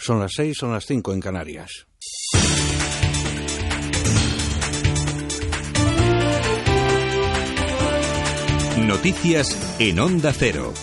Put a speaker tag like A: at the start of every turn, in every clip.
A: Son las 6, son las 5 en Canarias.
B: Noticias en Onda Cero.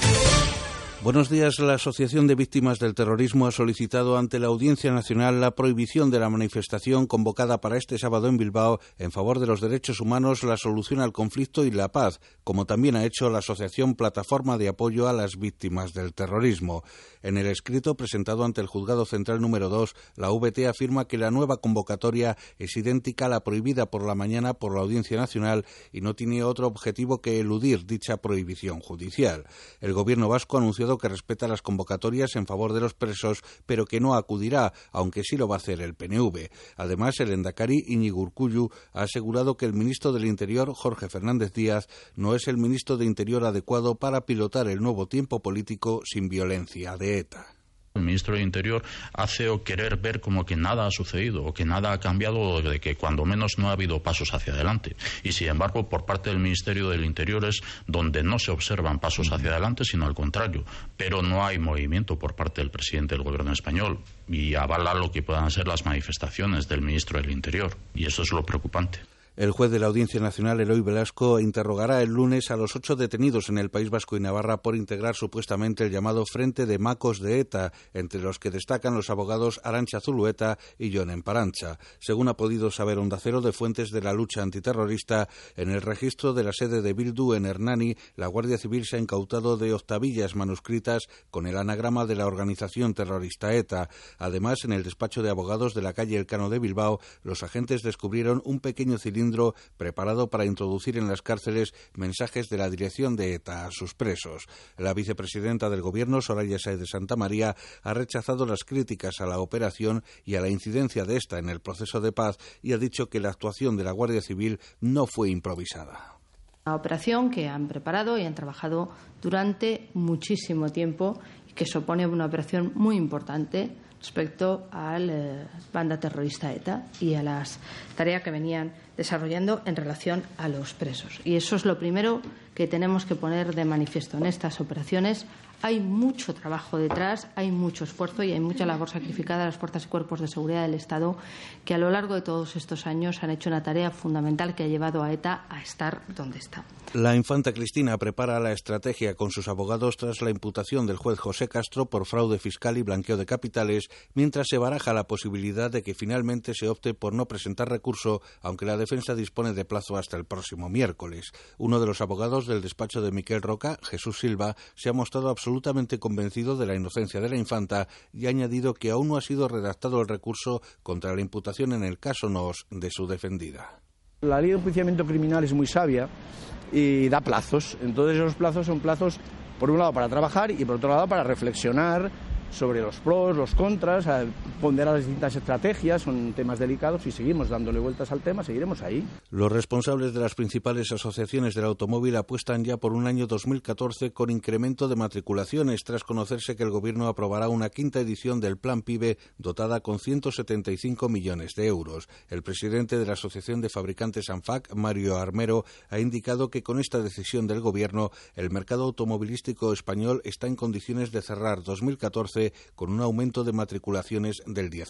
A: Buenos días. La Asociación de Víctimas del Terrorismo ha solicitado ante la Audiencia Nacional la prohibición de la manifestación convocada para este sábado en Bilbao en favor de los derechos humanos, la solución al conflicto y la paz, como también ha hecho la Asociación Plataforma de Apoyo a las Víctimas del Terrorismo. En el escrito presentado ante el Juzgado Central número 2, la VT afirma que la nueva convocatoria es idéntica a la prohibida por la mañana por la Audiencia Nacional y no tiene otro objetivo que eludir dicha prohibición judicial. El Gobierno vasco ha anunciado que respeta las convocatorias en favor de los presos, pero que no acudirá, aunque sí lo va a hacer el PNV. Además, el lehendakari Iñigo Urkullu ha asegurado que el ministro del Interior, Jorge Fernández Díaz, no es el ministro de Interior adecuado para pilotar el nuevo tiempo político sin violencia de ETA.
C: El ministro del Interior hace o querer ver como que nada ha sucedido o que nada ha cambiado o de que cuando menos no ha habido pasos hacia adelante. Y sin embargo, por parte del Ministerio del Interior es donde no se observan pasos hacia adelante, sino al contrario. Pero no hay movimiento por parte del presidente del Gobierno español y avala lo que puedan ser las manifestaciones del ministro del Interior. Y eso es lo preocupante.
A: El juez de la Audiencia Nacional, Eloy Velasco, interrogará el lunes a los 8 detenidos en el País Vasco y Navarra por integrar supuestamente el llamado Frente de Macos de ETA, entre los que destacan los abogados Arantxa Zulueta y Jon Emparancha. Según ha podido saber Onda Cero de fuentes de la lucha antiterrorista, en el registro de la sede de Bildu en Hernani, la Guardia Civil se ha incautado de octavillas manuscritas con el anagrama de la organización terrorista ETA. Además, en el despacho de abogados de la calle Elcano de Bilbao, los agentes descubrieron un pequeño cilindro preparado para introducir en las cárceles mensajes de la dirección de ETA a sus presos. La vicepresidenta del Gobierno, Soraya Sáez de Santamaría, ha rechazado las críticas a la operación y a la incidencia de esta en el proceso de paz y ha dicho que la actuación de la Guardia Civil no fue improvisada.
D: Una operación que han preparado y han trabajado durante muchísimo tiempo y que supone una operación muy importante respecto a la banda terrorista ETA y a las tareas que venían desarrollando en relación a los presos. Y eso es lo primero que tenemos que poner de manifiesto en estas operaciones. Hay mucho trabajo detrás, hay mucho esfuerzo y hay mucha labor sacrificada de las fuerzas y cuerpos de seguridad del Estado que a lo largo de todos estos años han hecho una tarea fundamental que ha llevado a ETA a estar donde está.
A: La infanta Cristina prepara la estrategia con sus abogados tras la imputación del juez José Castro por fraude fiscal y blanqueo de capitales, mientras se baraja la posibilidad de que finalmente se opte por no presentar recurso, aunque la defensa dispone de plazo hasta el próximo miércoles. Uno de los abogados del despacho de Miquel Roca, Jesús Silva, se ha mostrado absolutamente convencido de la inocencia de la infanta y ha añadido que aún no ha sido redactado el recurso contra la imputación en el caso Nos de su defendida.
E: La ley de enjuiciamiento criminal es muy sabia y da plazos. Entonces esos plazos son plazos, por un lado, para trabajar y por otro lado para reflexionar sobre los pros, los contras, a ponderar las distintas estrategias. Son temas delicados y seguimos dándole vueltas al tema, seguiremos ahí.
A: Los responsables de las principales asociaciones del automóvil apuestan ya por un año 2014 con incremento de matriculaciones, tras conocerse que el Gobierno aprobará una quinta edición del Plan PIBE dotada con 175 millones de euros. El presidente de la Asociación de Fabricantes ANFAC, Mario Armero, ha indicado que con esta decisión del Gobierno el mercado automovilístico español está en condiciones de cerrar 2014 con un aumento de matriculaciones del 10%.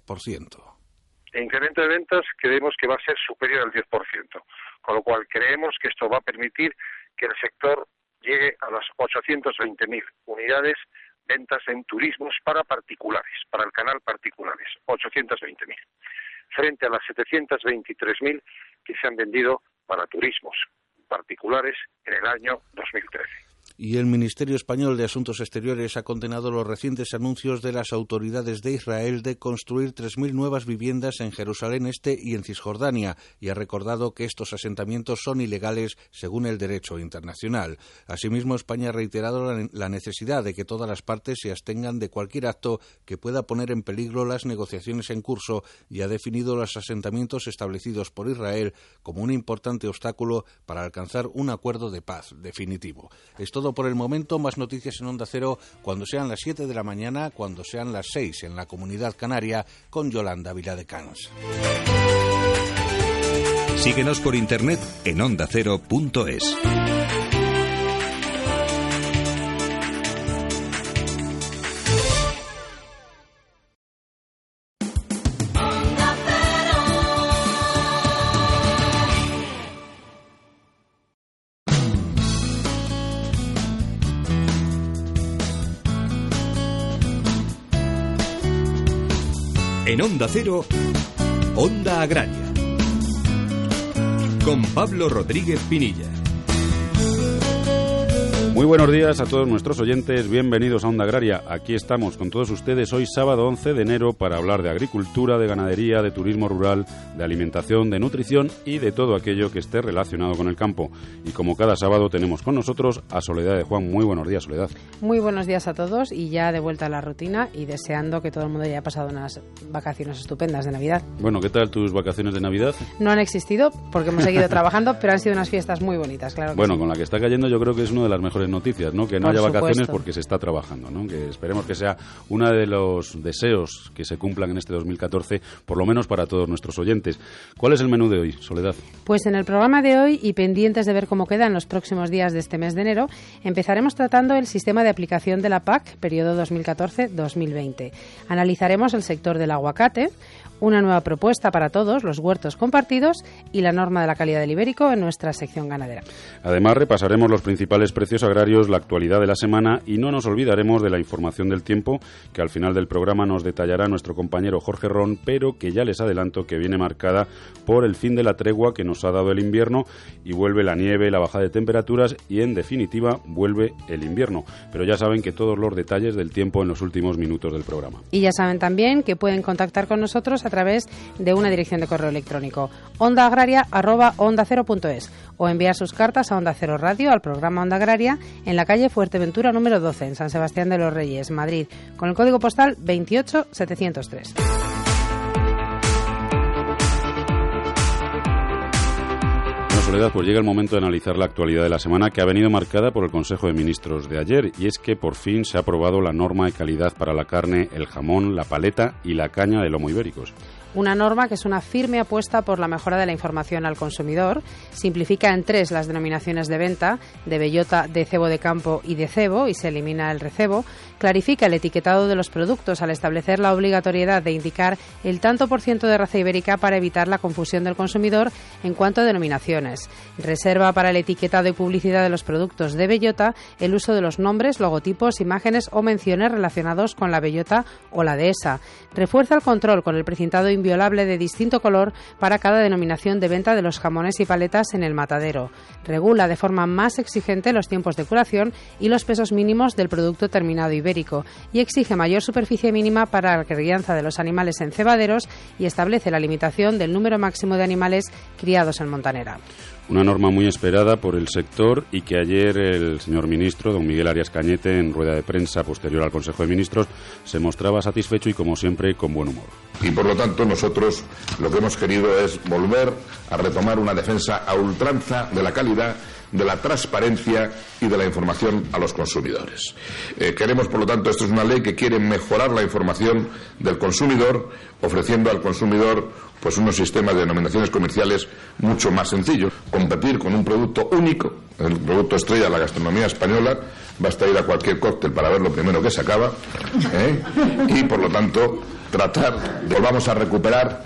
F: El incremento de ventas creemos que va a ser superior al 10%, con lo cual creemos que esto va a permitir que el sector llegue a las 820.000 unidades ventas en turismos para particulares, para el canal particulares, 820.000, frente a las 723.000 que se han vendido para turismos particulares en el año 2013.
A: Y el Ministerio Español de Asuntos Exteriores ha condenado los recientes anuncios de las autoridades de Israel de construir 3.000 nuevas viviendas en Jerusalén Este y en Cisjordania, y ha recordado que estos asentamientos son ilegales según el derecho internacional. Asimismo, España ha reiterado la necesidad de que todas las partes se abstengan de cualquier acto que pueda poner en peligro las negociaciones en curso y ha definido los asentamientos establecidos por Israel como un importante obstáculo para alcanzar un acuerdo de paz definitivo. Es todo por el momento. Más noticias en Onda Cero cuando sean las 7 de la mañana, cuando sean las 6 en la Comunidad Canaria, con Yolanda Viladecans.
B: Síguenos por internet en ondacero.es. En Onda Cero, Onda Agraria, con Pablo Rodríguez Pinilla.
G: Muy buenos días a todos nuestros oyentes, bienvenidos a Onda Agraria. Aquí estamos con todos ustedes hoy sábado 11 de enero para hablar de agricultura, de ganadería, de turismo rural, de alimentación, de nutrición y de todo aquello que esté relacionado con el campo. Y como cada sábado tenemos con nosotros a Soledad de Juan. Muy buenos días, Soledad.
H: Muy buenos días a todos y ya de vuelta a la rutina y deseando que todo el mundo haya pasado unas vacaciones estupendas de Navidad.
G: Bueno, ¿qué tal tus vacaciones de Navidad?
H: No han existido porque hemos seguido trabajando, pero han sido unas fiestas muy bonitas, claro que
G: bueno,
H: sí.
G: Con la que está cayendo yo creo que es una de las mejores noticias, ¿no? Que no haya
H: supuesto.
G: vacaciones porque se está trabajando, ¿no? Que esperemos que sea uno de los deseos que se cumplan en este 2014, por lo menos para todos nuestros oyentes. ¿Cuál es el menú de hoy, Soledad?
H: Pues en el programa de hoy, y pendientes de ver cómo queda en los próximos días de este mes de enero, empezaremos tratando el sistema de aplicación de la PAC, periodo 2014-2020. Analizaremos el sector del aguacate, una nueva propuesta para todos, los huertos compartidos y la norma de la calidad del ibérico en nuestra sección ganadera.
G: Además, repasaremos los principales precios agrarios, la actualidad de la semana y no nos olvidaremos de la información del tiempo que al final del programa nos detallará nuestro compañero Jorge Ron, pero que ya les adelanto que viene marcada por el fin de la tregua que nos ha dado el invierno y vuelve la nieve, la bajada de temperaturas y, en definitiva, vuelve el invierno. Pero ya saben que todos los detalles del tiempo en los últimos minutos del programa.
H: Y ya saben también que pueden contactar con nosotros a través de una dirección de correo electrónico ondaagraria@ondacero.es o enviar sus cartas a Onda Cero Radio al programa Onda Agraria en la calle Fuerteventura número 12 en San Sebastián de los Reyes, Madrid, con el código postal 28703.
G: Soledad, pues llega el momento de analizar la actualidad de la semana que ha venido marcada por el Consejo de Ministros de ayer, y es que por fin se ha aprobado la norma de calidad para la carne, el jamón, la paleta y la caña de lomo ibéricos.
H: Una norma que es una firme apuesta por la mejora de la información al consumidor, simplifica en 3 las denominaciones de venta, de bellota, de cebo de campo y de cebo, y se elimina el recebo, clarifica el etiquetado de los productos al establecer la obligatoriedad de indicar el tanto por ciento de raza ibérica para evitar la confusión del consumidor en cuanto a denominaciones. Reserva para el etiquetado y publicidad de los productos de bellota el uso de los nombres, logotipos, imágenes o menciones relacionados con la bellota o la dehesa. Refuerza el control con el precintado inviolable de distinto color para cada denominación de venta de los jamones y paletas en el matadero. Regula de forma más exigente los tiempos de curación y los pesos mínimos del producto terminado ibérico y exige mayor superficie mínima para la crianza de los animales en cebaderos y establece la limitación del número máximo de animales criados en montanera.
G: Una norma muy esperada por el sector y que ayer el señor ministro, don Miguel Arias Cañete, en rueda de prensa posterior al Consejo de Ministros, se mostraba satisfecho y, como siempre, con buen humor.
I: Y, por lo tanto, nosotros lo que hemos querido es volver a retomar una defensa a ultranza de la calidad, de la transparencia y de la información a los consumidores. Queremos, por lo tanto, esto es una ley que quiere mejorar la información del consumidor, ofreciendo al consumidor pues unos sistemas de denominaciones comerciales mucho más sencillos. Competir con un producto único, el producto estrella de la gastronomía española, basta ir a cualquier cóctel para ver lo primero que se acaba, y, por lo tanto, tratar de volvamos a recuperar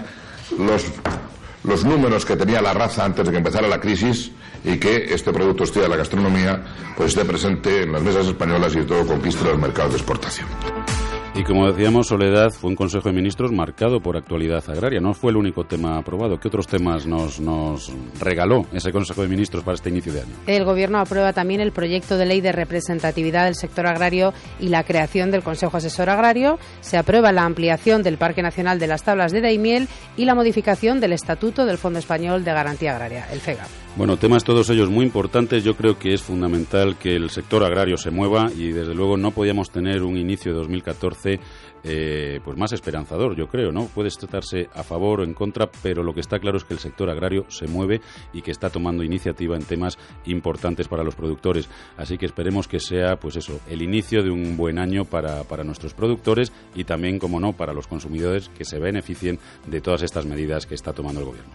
I: los números que tenía la raza antes de que empezara la crisis y que este producto estrella de la gastronomía pues esté presente en las mesas españolas y todo conquiste los mercados de exportación.
G: Y como decíamos, Soledad, fue un Consejo de Ministros marcado por actualidad agraria. No fue el único tema aprobado. ¿Qué otros temas nos regaló ese Consejo de Ministros para este inicio de año?
H: El Gobierno aprueba también el proyecto de ley de representatividad del sector agrario y la creación del Consejo Asesor Agrario. Se aprueba la ampliación del Parque Nacional de las Tablas de Daimiel y la modificación del Estatuto del Fondo Español de Garantía Agraria, el FEGA.
G: Bueno, temas todos ellos muy importantes. Yo creo que es fundamental que el sector agrario se mueva y, desde luego, no podíamos tener un inicio de 2014 pues más esperanzador, yo creo, ¿no? Puede tratarse a favor o en contra, pero lo que está claro es que el sector agrario se mueve y que está tomando iniciativa en temas importantes para los productores. Así que esperemos que sea, pues eso, el inicio de un buen año para nuestros productores y también, como no, para los consumidores que se beneficien de todas estas medidas que está tomando el Gobierno.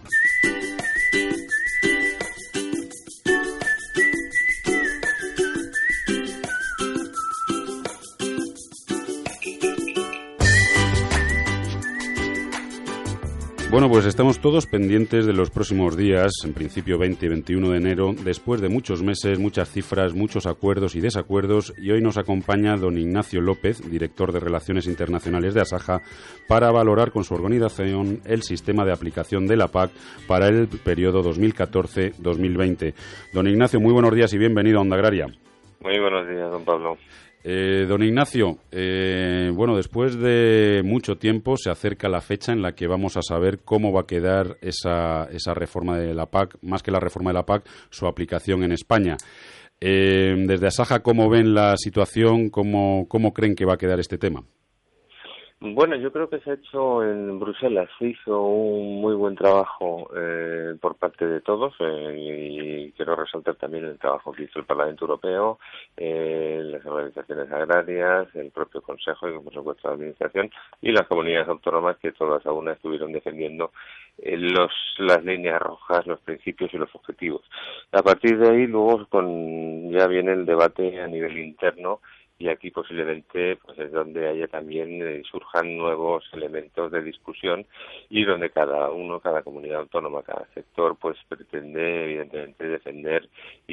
G: Bueno, pues estamos todos pendientes de los próximos días, en principio 20 y 21 de enero, después de muchos meses, muchas cifras, muchos acuerdos y desacuerdos, y hoy nos acompaña don Ignacio López, director de Relaciones Internacionales de Asaja, para valorar con su organización el sistema de aplicación de la PAC para el periodo 2014-2020. Don Ignacio, muy buenos días y bienvenido a Onda Agraria.
J: Muy buenos días, don Pablo.
G: Don Ignacio, bueno, después de mucho tiempo se acerca la fecha en la que vamos a saber cómo va a quedar esa reforma de la PAC, más que la reforma de la PAC, su aplicación en España. Desde Asaja, ¿cómo ven la situación? ¿Cómo creen que va a quedar este tema?
J: Bueno, yo creo que se ha hecho en Bruselas, se hizo un muy buen trabajo por parte de todos y quiero resaltar también el trabajo que hizo el Parlamento Europeo, las organizaciones agrarias, el propio Consejo y por supuesto la Administración y las comunidades autónomas que todas a una estuvieron defendiendo las líneas rojas, los principios y los objetivos. A partir de ahí luego ya viene el debate a nivel interno. Y aquí posiblemente pues es donde haya también surjan nuevos elementos de discusión y donde cada comunidad autónoma, cada sector pues pretende evidentemente defender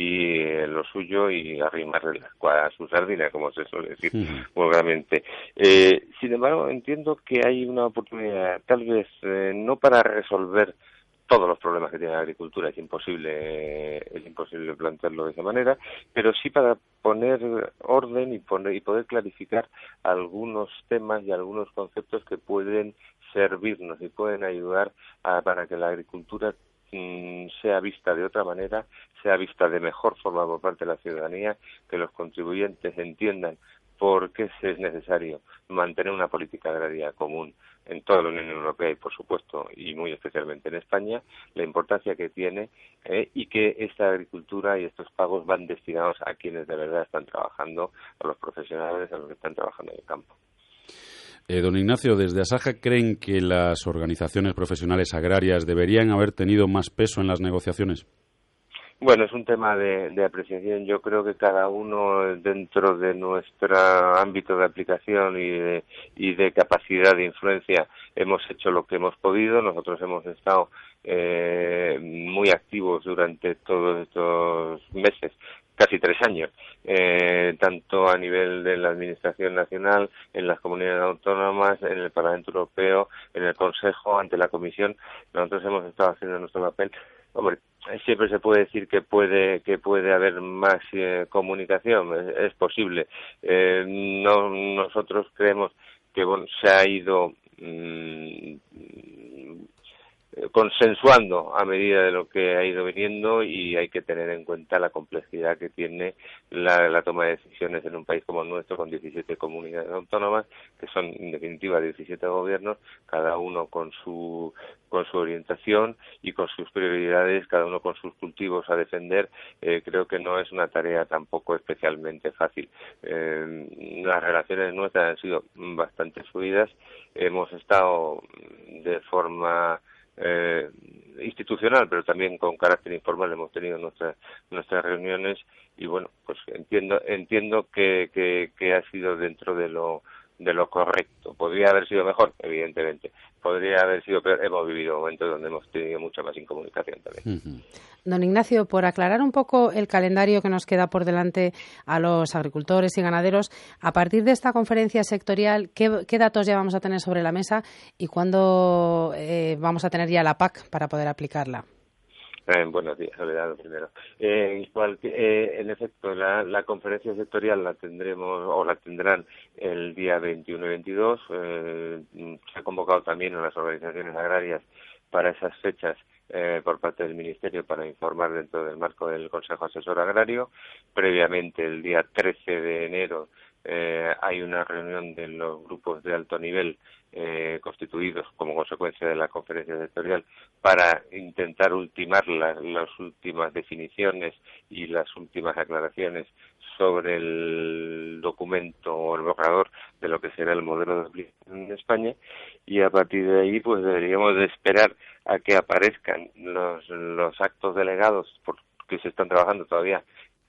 J: lo suyo y arrimarle a su sardina, como se suele decir vulgarmente. Sin embargo, entiendo que hay una oportunidad, tal vez no para resolver todos los problemas que tiene la agricultura, es imposible plantearlo de esa manera, pero sí para poner orden y poder clarificar algunos temas y algunos conceptos que pueden servirnos y pueden ayudar para que la agricultura sea vista de otra manera, sea vista de mejor forma por parte de la ciudadanía, que los contribuyentes entiendan por qué es necesario mantener una política agraria común en toda la Unión Europea y, por supuesto, y muy especialmente en España, la importancia que tiene y que esta agricultura y estos pagos van destinados a quienes de verdad están trabajando, a los profesionales, a los que están trabajando en el campo.
G: Don Ignacio, desde Asaja, ¿creen que las organizaciones profesionales agrarias deberían haber tenido más peso en las negociaciones?
J: Bueno, es un tema de apreciación. Yo creo que cada uno dentro de nuestro ámbito de aplicación y de capacidad de influencia hemos hecho lo que hemos podido. Nosotros hemos estado muy activos durante todos estos meses, casi 3 años, tanto a nivel de la Administración Nacional, en las comunidades autónomas, en el Parlamento Europeo, en el Consejo, ante la Comisión. Nosotros hemos estado haciendo nuestro papel. Hombre, siempre se puede decir que puede haber más comunicación, es posible. Nosotros creemos que se ha ido consensuando a medida de lo que ha ido viniendo y hay que tener en cuenta la complejidad que tiene la toma de decisiones en un país como el nuestro con 17 comunidades autónomas que son en definitiva 17 gobiernos, cada uno con su orientación y con sus prioridades, cada uno con sus cultivos a defender. Creo que no es una tarea tampoco especialmente fácil. Las relaciones nuestras han sido bastante fluidas, hemos estado de forma institucional, pero también con carácter informal hemos tenido nuestras reuniones y bueno, pues entiendo que ha sido dentro de lo correcto. Podría haber sido mejor, evidentemente. Podría haber sido peor. Hemos vivido momentos donde hemos tenido mucha más incomunicación también.
H: Don Ignacio, por aclarar un poco el calendario que nos queda por delante a los agricultores y ganaderos, a partir de esta conferencia sectorial, ¿qué datos ya vamos a tener sobre la mesa y cuándo vamos a tener ya la PAC para poder aplicarla?
J: Buenos días, Soledad, primero. En efecto, la conferencia sectorial la tendrán el día 21 y 22. Se ha convocado también a las organizaciones agrarias para esas fechas por parte del Ministerio para informar dentro del marco del Consejo Asesor Agrario. Previamente, el día 13 de enero, hay una reunión de los grupos de alto nivel constituidos como consecuencia de la conferencia sectorial para intentar ultimar las últimas definiciones y las últimas aclaraciones sobre el documento o el borrador de lo que será el modelo de aplicación en España y a partir de ahí pues deberíamos de esperar a que aparezcan los actos delegados que se están trabajando todavía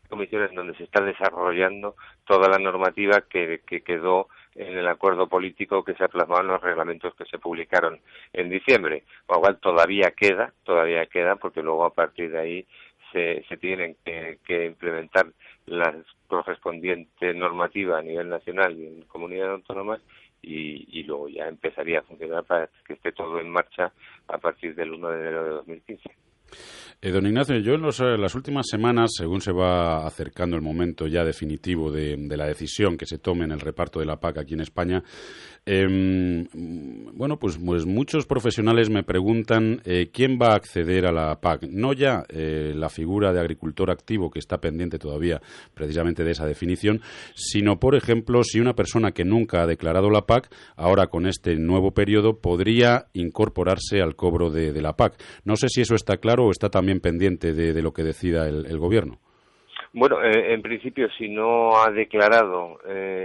J: comisiones donde se está desarrollando toda la normativa que quedó en el acuerdo político que se ha plasmado en los reglamentos que se publicaron en diciembre, con lo cual todavía queda, porque luego a partir de ahí se tienen que implementar la correspondiente normativa a nivel nacional y en comunidades autónomas, y luego ya empezaría a funcionar para que esté todo en marcha a partir del 1 de enero de 2015.
G: Don Ignacio, yo en las últimas semanas, según se va acercando el momento ya definitivo de la decisión que se tome en el reparto de la PAC aquí en España, pues muchos profesionales me preguntan quién va a acceder a la PAC. No ya la figura de agricultor activo, que está pendiente todavía precisamente de esa definición, sino, por ejemplo, si una persona que nunca ha declarado la PAC, ahora con este nuevo periodo, podría incorporarse al cobro de la PAC. No sé si eso está claro o está también pendiente de lo que decida el Gobierno.
J: Bueno, en principio, si no ha declarado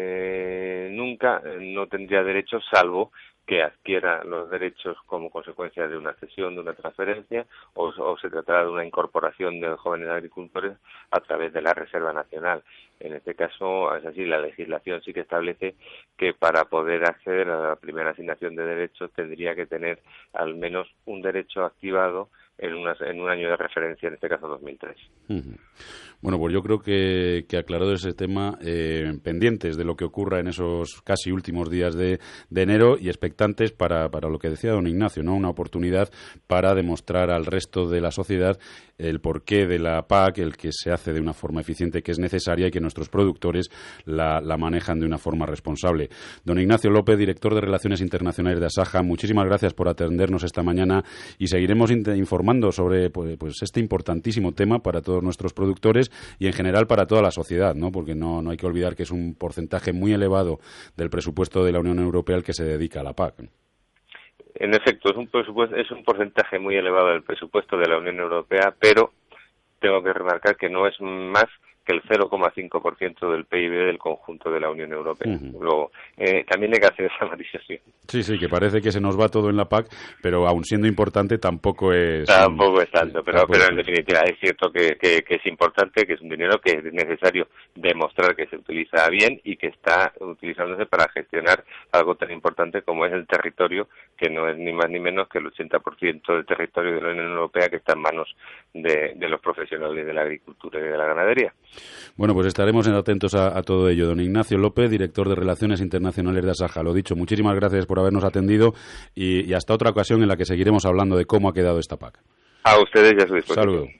J: nunca, no tendría derecho, salvo que adquiera los derechos como consecuencia de una cesión, de una transferencia, o se tratará de una incorporación de jóvenes agricultores a través de la Reserva Nacional. En este caso, es así, la legislación sí que establece que para poder acceder a la primera asignación de derechos tendría que tener al menos un derecho activado en un año de referencia, en este caso 2003. Uh-huh.
G: Bueno, pues yo creo que aclarado ese tema, pendientes de lo que ocurra en esos casi últimos días de enero y expectantes para lo que decía don Ignacio, ¿no? Una oportunidad para demostrar al resto de la sociedad el porqué de la PAC, el que se hace de una forma eficiente, que es necesaria y que nuestros productores la manejan de una forma responsable. Don Ignacio López, director de Relaciones Internacionales de Asaja, muchísimas gracias por atendernos esta mañana y seguiremos informando sobre pues este importantísimo tema para todos nuestros productores y en general para toda la sociedad, ¿no? Porque no hay que olvidar que es un porcentaje muy elevado del presupuesto de la Unión Europea el que se dedica a la PAC.
J: En efecto, es un porcentaje muy elevado del presupuesto de la Unión Europea, pero tengo que remarcar que no es más que el 0,5% del PIB del conjunto de la Unión Europea. Uh-huh. Luego, también hay que hacer esa matización.
G: Sí, que parece que se nos va todo en la PAC, pero aun siendo importante tampoco es...
J: Tampoco es tanto, pero en definitiva es cierto que es importante, que es un dinero que es necesario demostrar que se utiliza bien y que está utilizándose para gestionar algo tan importante como es el territorio, que no es ni más ni menos que el 80% del territorio de la Unión Europea que está en manos de los profesionales de la agricultura y de la ganadería.
G: Bueno, pues estaremos atentos a todo ello. Don Ignacio López, director de Relaciones Internacionales de Asaja. Lo dicho, muchísimas gracias por habernos atendido y hasta otra ocasión en la que seguiremos hablando de cómo ha quedado esta PAC.
J: A ustedes y a su disposición.
G: Saludos.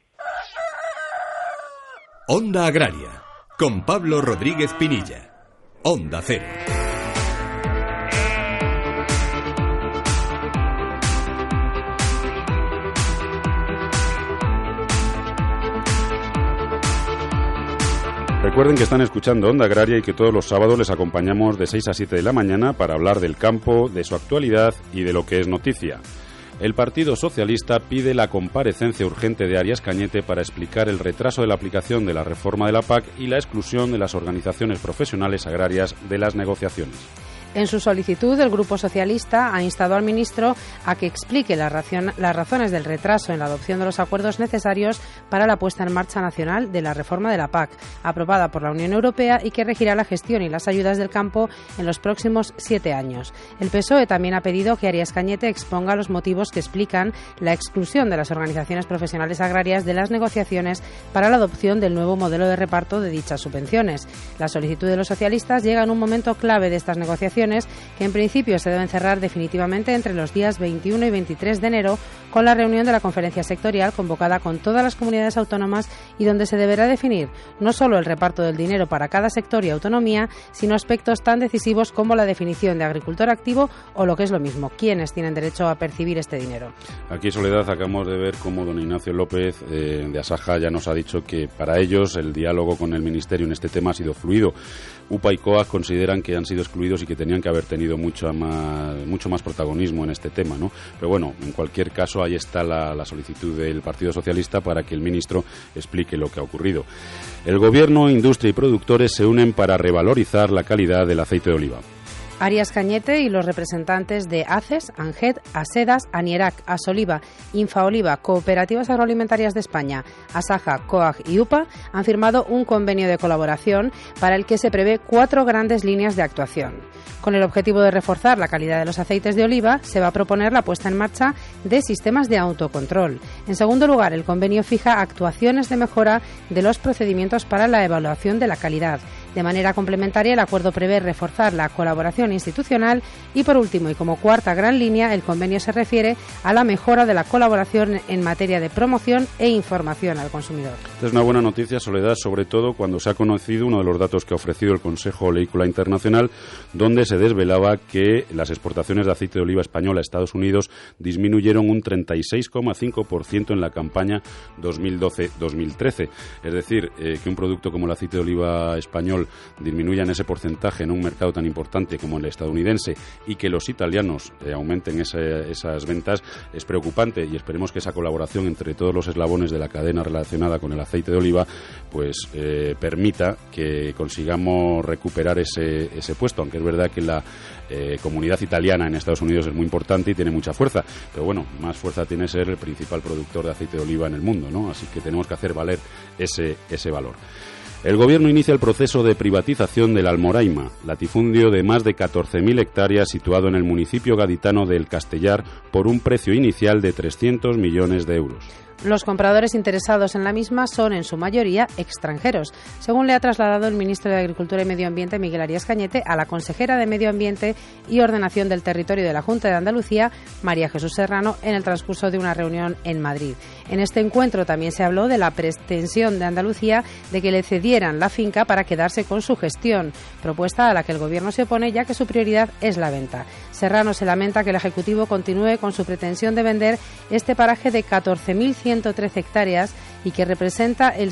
B: Onda Agraria, con Pablo Rodríguez Pinilla. Onda Cero.
G: Recuerden que están escuchando Onda Agraria y que todos los sábados les acompañamos de 6 a 7 de la mañana para hablar del campo, de su actualidad y de lo que es noticia. El Partido Socialista pide la comparecencia urgente de Arias Cañete para explicar el retraso de la aplicación de la reforma de la PAC y la exclusión de las organizaciones profesionales agrarias de las negociaciones.
H: En su solicitud, el Grupo Socialista ha instado al ministro a que explique las razones del retraso en la adopción de los acuerdos necesarios para la puesta en marcha nacional de la reforma de la PAC, aprobada por la Unión Europea y que regirá la gestión y las ayudas del campo en los próximos 7 años. El PSOE también ha pedido que Arias Cañete exponga los motivos que explican la exclusión de las organizaciones profesionales agrarias de las negociaciones para la adopción del nuevo modelo de reparto de dichas subvenciones. La solicitud de los socialistas llega en un momento clave de estas negociaciones, que en principio se deben cerrar definitivamente entre los días 21 y 23 de enero con la reunión de la conferencia sectorial convocada con todas las comunidades autónomas y donde se deberá definir no solo el reparto del dinero para cada sector y autonomía, sino aspectos tan decisivos como la definición de agricultor activo o, lo que es lo mismo, quiénes tienen derecho a percibir este dinero.
G: Aquí, Soledad, acabamos de ver cómo don Ignacio López de Asaja ya nos ha dicho que para ellos el diálogo con el Ministerio en este tema ha sido fluido. UPA y COAG consideran que han sido excluidos y que tenían que haber tenido mucho más protagonismo en este tema, ¿no? Pero bueno, en cualquier caso, ahí está la solicitud del Partido Socialista para que el ministro explique lo que ha ocurrido. El Gobierno, industria y productores se unen para revalorizar la calidad del aceite de oliva.
H: Arias Cañete y los representantes de ACES, ANGED, ASEDAS, ANIERAC, ASOLIVA, Infaoliva, Cooperativas Agroalimentarias de España, ASAJA, COAG y UPA han firmado un convenio de colaboración para el que se prevé 4 grandes líneas de actuación. Con el objetivo de reforzar la calidad de los aceites de oliva, se va a proponer la puesta en marcha de sistemas de autocontrol. En segundo lugar, el convenio fija actuaciones de mejora de los procedimientos para la evaluación de la calidad. De manera complementaria, el acuerdo prevé reforzar la colaboración institucional y, por último, y como cuarta gran línea, el convenio se refiere a la mejora de la colaboración en materia de promoción e información al consumidor.
G: Es una buena noticia, Soledad, sobre todo cuando se ha conocido uno de los datos que ha ofrecido el Consejo Oleícola Internacional, donde se desvelaba que las exportaciones de aceite de oliva español a Estados Unidos disminuyeron un 36,5% en la campaña 2012-2013. Es decir, que un producto como el aceite de oliva español disminuya en ese porcentaje en un mercado tan importante como el estadounidense y que los italianos aumenten esas ventas es preocupante, y esperemos que esa colaboración entre todos los eslabones de la cadena relacionada con el aceite de oliva pues permita que consigamos recuperar ese puesto, aunque es verdad que la comunidad italiana en Estados Unidos es muy importante y tiene mucha fuerza, pero bueno, más fuerza tiene ser el principal productor de aceite de oliva en el mundo, ¿no? Así que tenemos que hacer valer ese valor. El Gobierno inicia el proceso de privatización del Almoraima, latifundio de más de 14.000 hectáreas situado en el municipio gaditano del Castellar, por un precio inicial de 300 millones de euros.
H: Los compradores interesados en la misma son, en su mayoría, extranjeros, según le ha trasladado el ministro de Agricultura y Medio Ambiente, Miguel Arias Cañete, a la consejera de Medio Ambiente y Ordenación del Territorio de la Junta de Andalucía, María Jesús Serrano, en el transcurso de una reunión en Madrid. En este encuentro también se habló de la pretensión de Andalucía de que le cedieran la finca para quedarse con su gestión, propuesta a la que el Gobierno se opone, ya que su prioridad es la venta. Serrano se lamenta que el Ejecutivo continúe con su pretensión de vender este paraje de 14.113 hectáreas y que representa el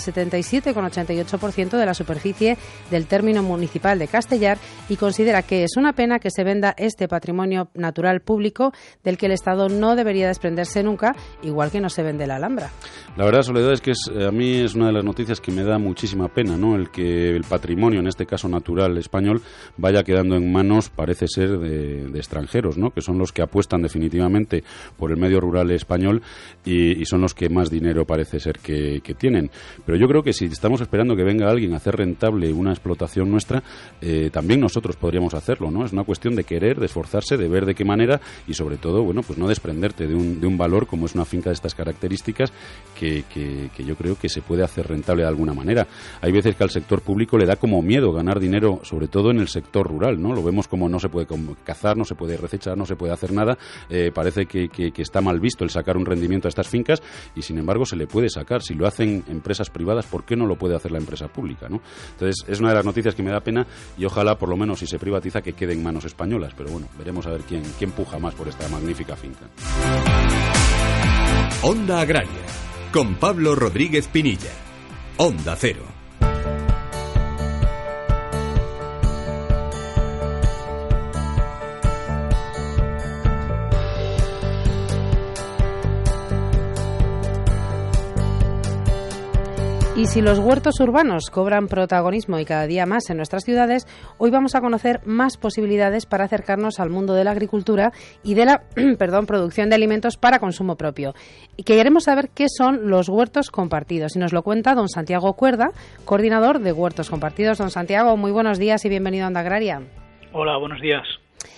H: 77,88% de la superficie del término municipal de Castellar, y considera que es una pena que se venda este patrimonio natural público del que el Estado no debería desprenderse nunca, igual que no se vende la Alhambra.
G: La verdad, Soledad, es que a mí es una de las noticias que me da muchísima pena, ¿no? El que el patrimonio, en este caso natural español, vaya quedando en manos, parece ser, de extranjeros, ¿no? Que son los que apuestan definitivamente por el medio rural español y son los que más dinero parece ser que tienen. Pero yo creo que si estamos esperando que venga alguien a hacer rentable una explotación nuestra, también nosotros podríamos hacerlo, ¿no? Es una cuestión de querer, de esforzarse, de ver de qué manera y, sobre todo, bueno, pues no desprenderte de un valor como es una finca de estas características que yo creo que se puede hacer rentable de alguna manera. Hay veces que al sector público le da como miedo ganar dinero, sobre todo en el sector rural, ¿no? Lo vemos como no se puede cazar, no se puede recechar, no se puede hacer nada, parece que está mal visto el sacar un rendimiento a estas fincas, y sin embargo se le puede sacar. Si lo hacen empresas privadas, ¿por qué no lo puede hacer la empresa pública, ¿no? Entonces es una de las noticias que me da pena, y ojalá por lo menos si se privatiza que quede en manos españolas, pero bueno, veremos a ver quién puja más por esta magnífica finca.
B: Onda Agraria, con Pablo Rodríguez Pinilla. Onda Cero.
H: Y si los huertos urbanos cobran protagonismo y cada día más en nuestras ciudades, hoy vamos a conocer más posibilidades para acercarnos al mundo de la agricultura y de la producción de alimentos para consumo propio. Y queremos saber qué son los huertos compartidos. Y nos lo cuenta don Santiago Cuerda, coordinador de Huertos Compartidos. Don Santiago, muy buenos días y bienvenido a Onda Agraria.
K: Hola, buenos días.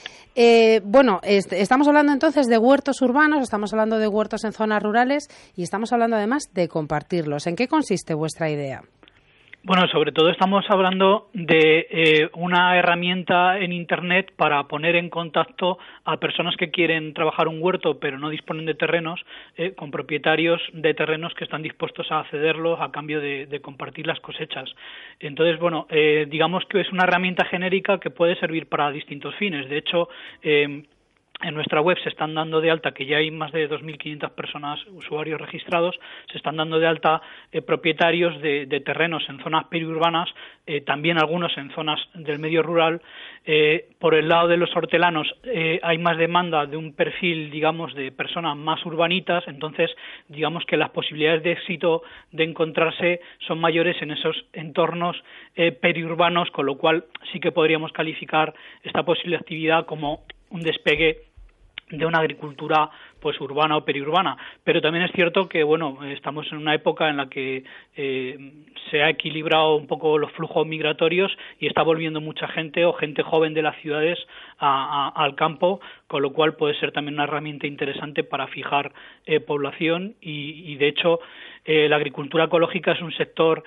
H: Estamos hablando entonces de huertos urbanos, estamos hablando de huertos en zonas rurales y estamos hablando además de compartirlos. ¿En qué consiste vuestra idea?
K: Bueno, sobre todo estamos hablando de una herramienta en Internet para poner en contacto a personas que quieren trabajar un huerto pero no disponen de terrenos, con propietarios de terrenos que están dispuestos a cederlos a cambio de compartir las cosechas. Entonces, bueno, digamos que es una herramienta genérica que puede servir para distintos fines. De hecho, en nuestra web se están dando de alta, que ya hay más de 2.500 personas, usuarios registrados, se están dando de alta propietarios de terrenos en zonas periurbanas, también algunos en zonas del medio rural. Por el lado de los hortelanos hay más demanda de un perfil, digamos, de personas más urbanitas, entonces digamos que las posibilidades de éxito de encontrarse son mayores en esos entornos periurbanos, con lo cual sí que podríamos calificar esta posible actividad como un despegue de una agricultura pues urbana o periurbana, pero también es cierto que bueno, estamos en una época en la que se ha equilibrado un poco los flujos migratorios y está volviendo mucha gente o gente joven de las ciudades al campo, con lo cual puede ser también una herramienta interesante para fijar población y de hecho la agricultura ecológica es un sector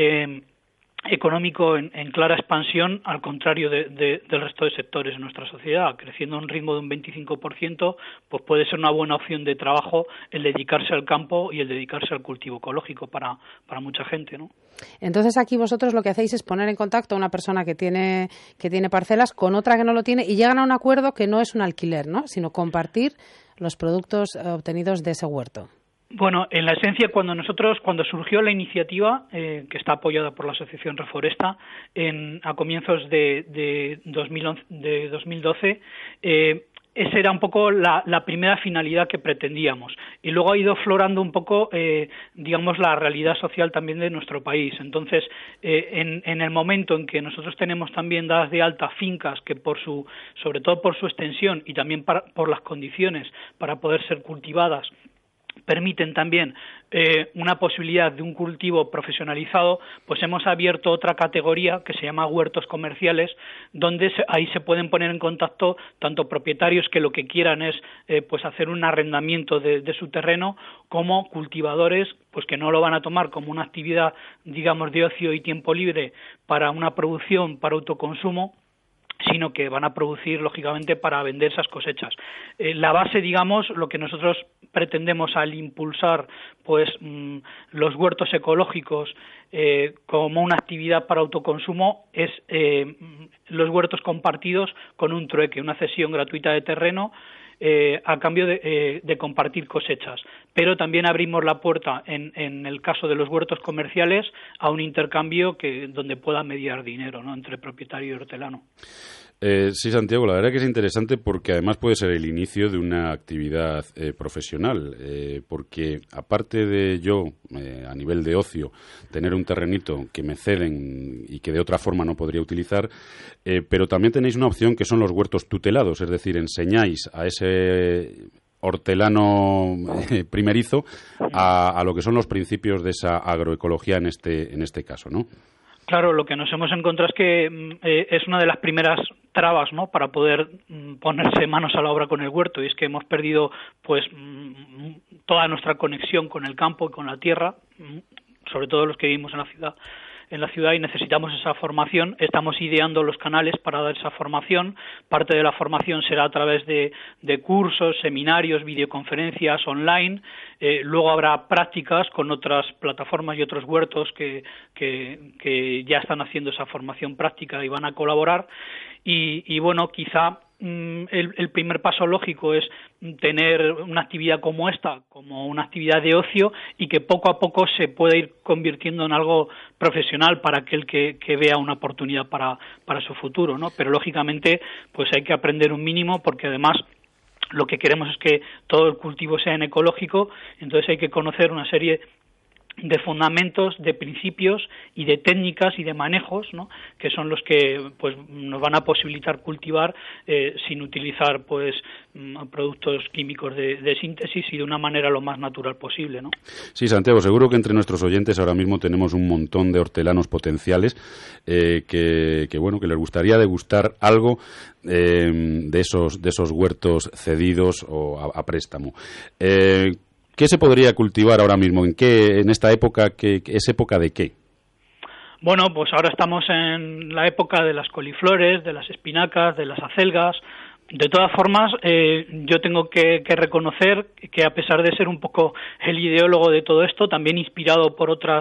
K: económico en clara expansión, al contrario del resto de sectores de nuestra sociedad, creciendo a un ritmo de un 25%, pues puede ser una buena opción de trabajo el dedicarse al campo y el dedicarse al cultivo ecológico para mucha gente, ¿no?
H: Entonces aquí vosotros lo que hacéis es poner en contacto a una persona que tiene parcelas con otra que no lo tiene y llegan a un acuerdo que no es un alquiler, ¿no?, sino compartir los productos obtenidos de ese huerto.
K: Bueno, en la esencia, cuando surgió la iniciativa, que está apoyada por la Asociación Reforesta, a comienzos de 2012, esa era un poco la primera finalidad que pretendíamos. Y luego ha ido aflorando un poco, digamos, la realidad social también de nuestro país. Entonces, en el momento en que nosotros tenemos también dadas de alta fincas que sobre todo por su extensión y también por las condiciones para poder ser cultivadas, permiten también una posibilidad de un cultivo profesionalizado, pues hemos abierto otra categoría que se llama huertos comerciales, donde ahí se pueden poner en contacto tanto propietarios que lo que quieran es pues hacer un arrendamiento de su terreno, como cultivadores pues que no lo van a tomar como una actividad, digamos, de ocio y tiempo libre para una producción, para autoconsumo, sino que van a producir, lógicamente, para vender esas cosechas. La base, digamos, lo que nosotros pretendemos al impulsar pues los huertos ecológicos como una actividad para autoconsumo es los huertos compartidos con un trueque, una cesión gratuita de terreno a cambio de compartir cosechas. Pero también abrimos la puerta, en el caso de los huertos comerciales, a un intercambio donde pueda mediar dinero, ¿no?, entre propietario y hortelano.
G: Sí, Santiago, la verdad que es interesante porque además puede ser el inicio de una actividad profesional, porque aparte de yo, a nivel de ocio, tener un terrenito que me ceden y que de otra forma no podría utilizar, pero también tenéis una opción que son los huertos tutelados, es decir, enseñáis a ese hortelano primerizo a lo que son los principios de esa agroecología en este caso, ¿no?
K: Claro, lo que nos hemos encontrado es que es una de las primeras trabas, ¿no?, para poder ponerse manos a la obra con el huerto, y es que hemos perdido pues toda nuestra conexión con el campo y con la tierra, sobre todo los que vivimos en la ciudad, y necesitamos esa formación. Estamos ideando los canales para dar esa formación. Parte de la formación será a través de cursos, seminarios, videoconferencias online. Luego habrá prácticas con otras plataformas y otros huertos que ya están haciendo esa formación práctica y van a colaborar. Y bueno, quizá el primer paso lógico es tener una actividad como esta, como una actividad de ocio, y que poco a poco se pueda ir convirtiendo en algo profesional para aquel que vea una oportunidad para su futuro, ¿no? Pero lógicamente pues hay que aprender un mínimo, porque además lo que queremos es que todo el cultivo sea en ecológico. Entonces hay que conocer una serie de fundamentos, de principios y de técnicas y de manejos, ¿no?, que son los que pues nos van a posibilitar cultivar sin utilizar pues productos químicos de síntesis y de una manera lo más natural posible, ¿no?
G: Sí, Santiago, seguro que entre nuestros oyentes ahora mismo tenemos un montón de hortelanos potenciales que les gustaría degustar algo de esos huertos cedidos o a préstamo. ¿Qué se podría cultivar ahora mismo? ¿En esta época? ¿Es época de qué?
K: Bueno, pues ahora estamos en la época de las coliflores, de las espinacas, de las acelgas. De todas formas, yo tengo que reconocer que, a pesar de ser un poco el ideólogo de todo esto, también inspirado por otras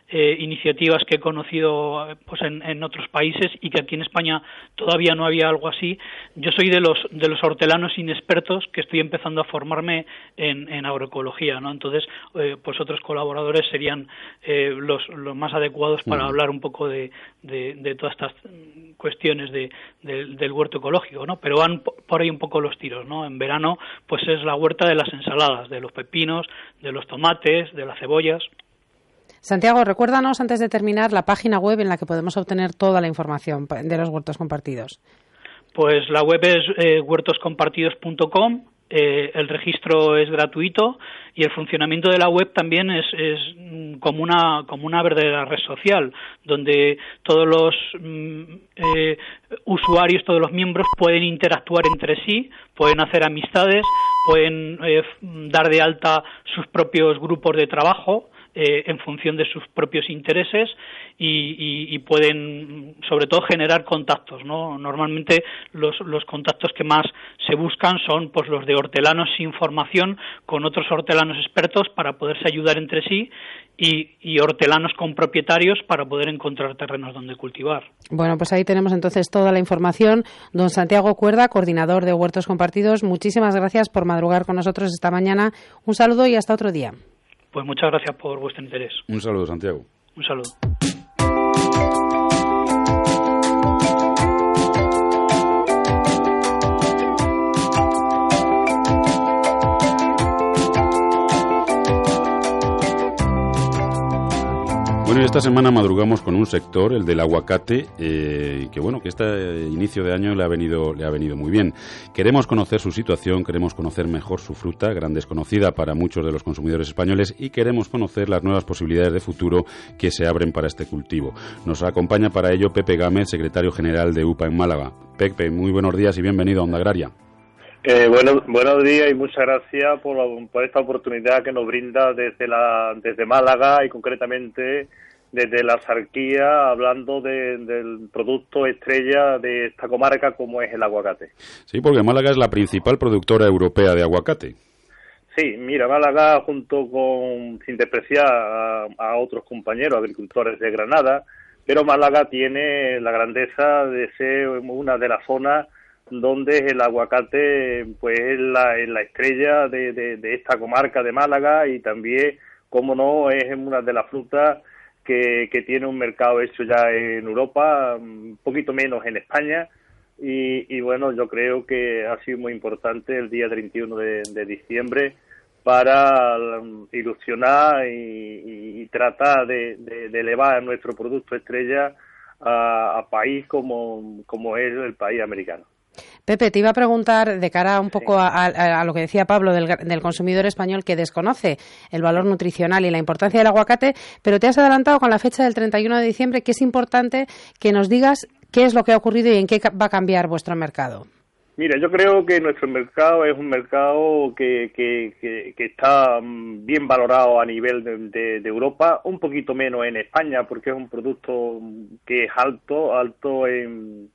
K: iniciativas que he conocido pues en otros países y que aquí en España todavía no había algo así. Yo soy de los hortelanos inexpertos que estoy empezando a formarme en agroecología, ¿no? Entonces, pues otros colaboradores serían los más adecuados para hablar un poco de todas estas cuestiones del huerto ecológico, ¿no? Pero van por ahí un poco los tiros, ¿no? En verano, pues es la huerta de las ensaladas, de los pepinos, de los tomates, de las cebollas.
H: Santiago, recuérdanos antes de terminar la página web en la que podemos obtener toda la información de los huertos compartidos.
K: Pues la web es huertoscompartidos.com. El registro es gratuito y el funcionamiento de la web también es como una verdadera red social, donde todos los usuarios, todos los miembros pueden interactuar entre sí, pueden hacer amistades, pueden dar de alta sus propios grupos de trabajo en función de sus propios intereses y pueden, sobre todo, generar contactos, ¿no? Normalmente los contactos que más se buscan son pues los de hortelanos sin formación con otros hortelanos expertos para poderse ayudar entre sí y hortelanos con propietarios para poder encontrar terrenos donde cultivar.
H: Bueno, pues ahí tenemos entonces toda la información. Don Santiago Cuerda, coordinador de Huertos Compartidos, muchísimas gracias por madrugar con nosotros esta mañana. Un saludo y hasta otro día.
K: Pues muchas gracias por vuestro interés.
G: Un saludo, Santiago.
K: Un saludo.
G: Bueno, esta semana madrugamos con un sector, el del aguacate, que bueno, que este inicio de año le ha venido muy bien. Queremos conocer su situación, queremos conocer mejor su fruta, gran desconocida para muchos de los consumidores españoles, y queremos conocer las nuevas posibilidades de futuro que se abren para este cultivo. Nos acompaña para ello Pepe Gámez, secretario general de UPA en Málaga. Pepe, muy buenos días y bienvenido a Onda Agraria.
L: Buenos días y muchas gracias por esta oportunidad que nos brinda desde Málaga y concretamente desde la Sarquía, hablando del producto estrella de esta comarca como es el aguacate.
G: Sí, porque Málaga es la principal productora europea de aguacate.
L: Sí, mira, Málaga junto con, sin despreciar a otros compañeros agricultores de Granada, pero Málaga tiene la grandeza de ser una de las zonas donde el aguacate pues es la estrella de esta comarca de Málaga y también, como no, es una de las frutas que tiene un mercado hecho ya en Europa, un poquito menos en España y bueno, yo creo que ha sido muy importante el día 31 de diciembre para ilusionar y tratar de elevar nuestro producto estrella a país como es el país americano.
H: Pepe, te iba a preguntar de cara un poco a lo que decía Pablo del consumidor español que desconoce el valor nutricional y la importancia del aguacate, pero te has adelantado con la fecha del 31 de diciembre, que es importante que nos digas qué es lo que ha ocurrido y en qué va a cambiar vuestro mercado.
L: Mira, yo creo que nuestro mercado es un mercado que está bien valorado a nivel de Europa, un poquito menos en España, porque es un producto que es alto en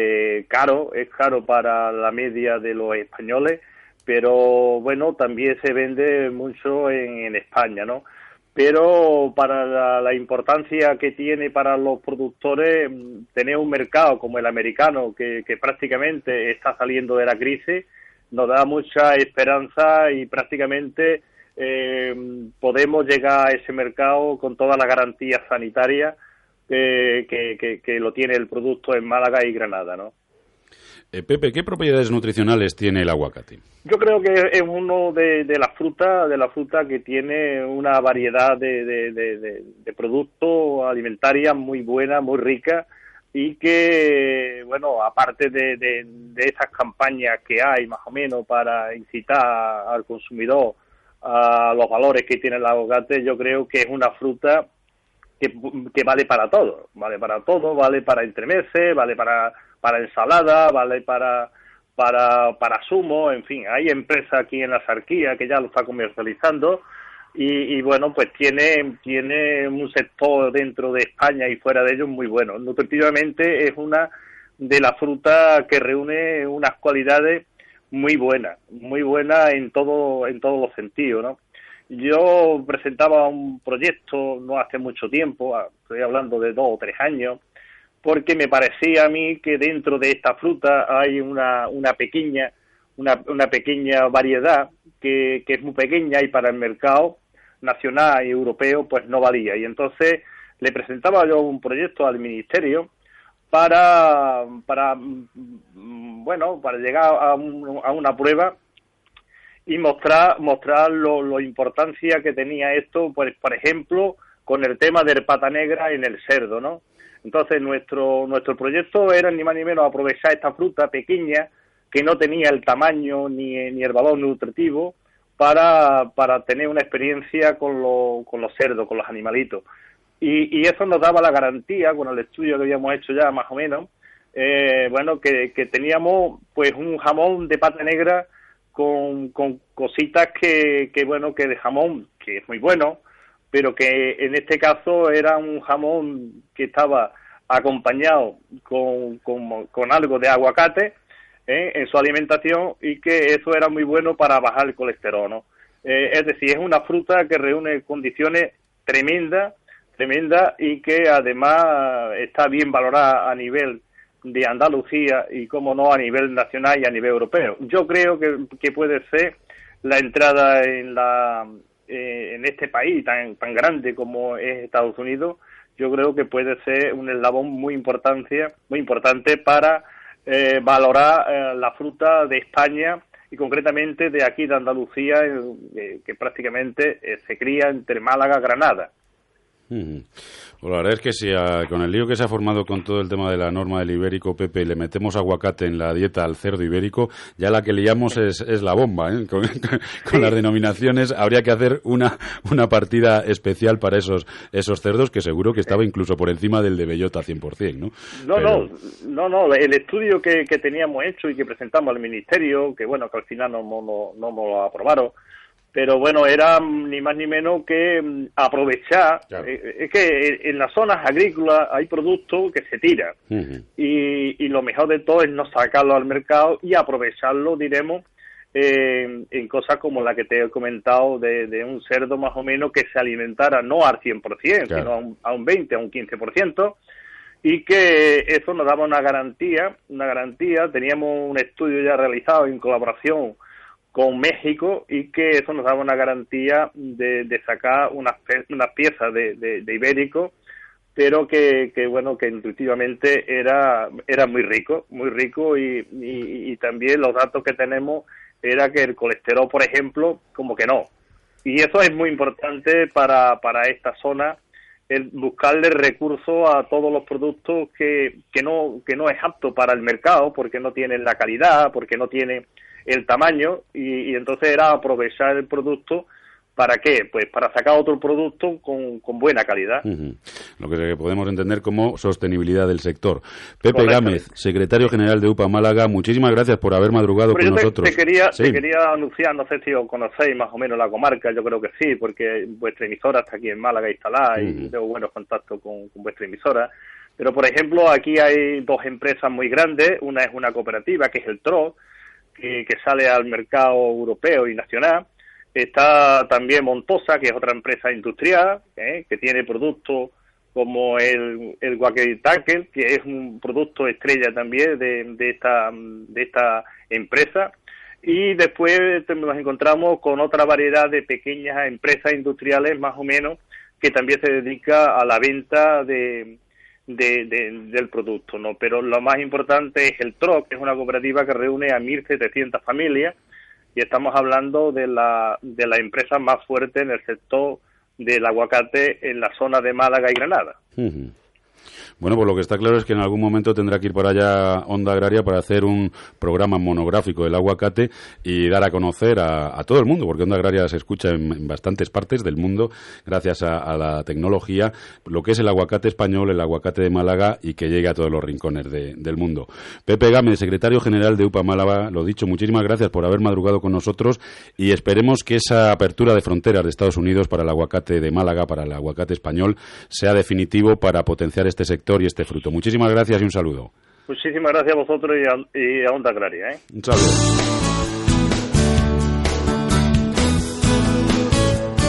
L: caro, es caro para la media de los españoles, pero bueno, también se vende mucho en España, ¿no? Pero para la importancia que tiene para los productores, tener un mercado como el americano, que prácticamente está saliendo de la crisis, nos da mucha esperanza y prácticamente podemos llegar a ese mercado con todas las garantías sanitarias que lo tiene el producto en Málaga y Granada, ¿no?
G: Pepe, ¿qué propiedades nutricionales tiene el aguacate?
L: Yo creo que es uno de la fruta que tiene una variedad de productos alimentarios muy buena, muy rica y que, bueno, aparte de esas campañas que hay más o menos para incitar al consumidor a los valores que tiene el aguacate, yo creo que es una fruta que vale para todo, vale para entremeses, vale para ensalada, vale para zumo, en fin, hay empresas aquí en la Sarquía que ya lo está comercializando y bueno, pues tiene un sector dentro de España y fuera de ellos muy bueno. Nutritivamente es una de las frutas que reúne unas cualidades muy buenas en todos los sentidos, ¿no? yo presentaba un proyecto no hace mucho tiempo, estoy hablando de 2 o 3 años, porque me parecía a mí que dentro de esta fruta hay una pequeña variedad que es muy pequeña y para el mercado nacional y europeo pues no valía. Y entonces le presentaba yo un proyecto al Ministerio para llegar a una prueba y mostrar la importancia que tenía esto, pues, por ejemplo, con el tema del pata negra en el cerdo, ¿no? Entonces nuestro proyecto era ni más ni menos aprovechar esta fruta pequeña que no tenía el tamaño ni el valor nutritivo para tener una experiencia con los cerdos, con los animalitos. Y eso nos daba la garantía, con el estudio que habíamos hecho ya más o menos, que teníamos pues un jamón de pata negra con cositas que de jamón, que es muy bueno, pero que en este caso era un jamón que estaba acompañado con algo de aguacate en su alimentación, y que eso era muy bueno para bajar el colesterol, ¿no? Es decir, es una fruta que reúne condiciones tremendas, y que además está bien valorada a nivel de Andalucía y, como no, a nivel nacional y a nivel europeo. Yo creo que puede ser la entrada en este país tan grande como es Estados Unidos. Yo creo que puede ser un eslabón muy importante para valorar la fruta de España y concretamente de aquí de Andalucía, que prácticamente se cría entre Málaga y Granada.
G: Pues la verdad es que si con el lío que se ha formado con todo el tema de la norma del ibérico, Pepe, le metemos aguacate en la dieta al cerdo ibérico, ya la que liamos es la bomba, ¿eh? Con las denominaciones habría que hacer una partida especial para esos cerdos, que seguro que estaba incluso por encima del de bellota 100%, ¿no?
L: No, el estudio que teníamos hecho y que presentamos al Ministerio, que al final no lo aprobaron, pero era ni más ni menos que aprovechar. Claro. Es que en las zonas agrícolas hay productos que se tiran, y lo mejor de todo es no sacarlo al mercado y aprovecharlo, diremos, en cosas como la que te he comentado de un cerdo más o menos que se alimentara no al 100%, claro, sino a un 20, a un 15%, y que eso nos daba una garantía. Teníamos un estudio ya realizado en colaboración con México, y que eso nos daba una garantía de sacar unas piezas de ibérico, pero que intuitivamente era muy rico, y también los datos que tenemos era que el colesterol, por ejemplo, como que no. Y eso es muy importante para esta zona, el buscarle recursos a todos los productos que no es apto para el mercado, porque no tienen la calidad, porque no tiene el tamaño, y entonces era aprovechar el producto. ¿Para qué? Pues para sacar otro producto con buena calidad.
G: Lo que podemos entender como sostenibilidad del sector. Pepe Gámez, secretario general de UPA Málaga, muchísimas gracias por haber madrugado con nosotros.
L: Te quería anunciar, no sé si os conocéis más o menos la comarca, yo creo que sí, porque vuestra emisora está aquí en Málaga instalada, y tengo buenos contactos con vuestra emisora. Pero, por ejemplo, aquí hay 2 empresas muy grandes. Una es una cooperativa, que es el TRO, que sale al mercado europeo y nacional. Está también Montosa, que es otra empresa industrial, que tiene productos como el Guaquetaque, que es un producto estrella también de esta empresa. Y después nos encontramos con otra variedad de pequeñas empresas industriales, más o menos, que también se dedica a la venta del producto, ¿no? Pero lo más importante es el TROC, que es una cooperativa que reúne a 1.700 familias, y estamos hablando de la empresa más fuerte en el sector del aguacate en la zona de Málaga y Granada.
G: Bueno, pues lo que está claro es que en algún momento tendrá que ir para allá Onda Agraria para hacer un programa monográfico del aguacate y dar a conocer a todo el mundo, porque Onda Agraria se escucha en bastantes partes del mundo gracias a la tecnología, lo que es el aguacate español, el aguacate de Málaga, y que llegue a todos los rincones del mundo. Pepe Gámez, secretario general de UPA Málaga, lo dicho, muchísimas gracias por haber madrugado con nosotros, y esperemos que esa apertura de fronteras de Estados Unidos para el aguacate de Málaga, para el aguacate español, sea definitivo para potenciar este sector y este fruto. Muchísimas gracias y un saludo.
L: Muchísimas gracias a vosotros y a Onda Agraria. Un
G: saludo.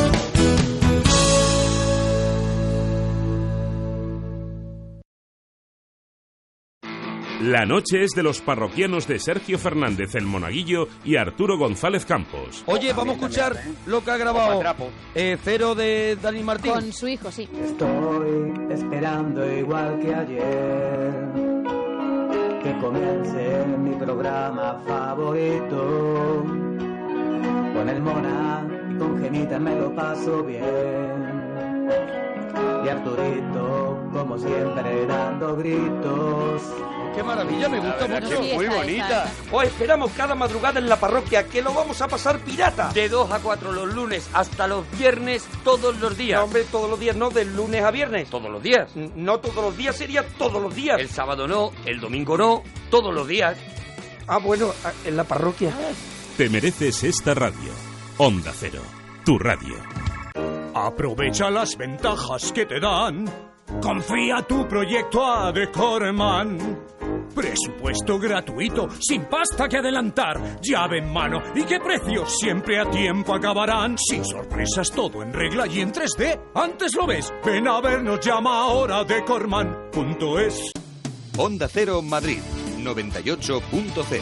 M: La noche es de los parroquianos de Sergio Fernández el Monaguillo y Arturo González Campos.
N: Oye, vamos a escuchar lo que ha grabado Cero de Dani Martín.
H: Con su hijo, sí.
O: Estoy esperando igual que ayer que comience mi programa favorito. Con el Mona y con Gemita me lo paso bien. Y Arturito, como siempre, dando gritos.
N: ¡Qué maravilla! Me gusta mucho.
O: Muy bonita.
N: Os esperamos cada madrugada en la parroquia, que lo vamos a pasar pirata. De 2 a 4 los lunes hasta los viernes, todos los días. No, hombre, todos los días no, del lunes a viernes. Todos los días. No todos los días, sería todos los días. El sábado no, el domingo no, todos los días. Ah, bueno, en la parroquia.
M: Te mereces esta radio. Onda Cero, tu radio.
P: Aprovecha las ventajas que te dan. Confía tu proyecto a Decorman. Presupuesto gratuito, sin pasta que adelantar, llave en mano y qué precios siempre a tiempo acabarán. Sin sorpresas, todo en regla y en 3D. Antes lo ves, ven a vernos, llama ahora decorman.es.
B: Onda Cero Madrid, 98.0.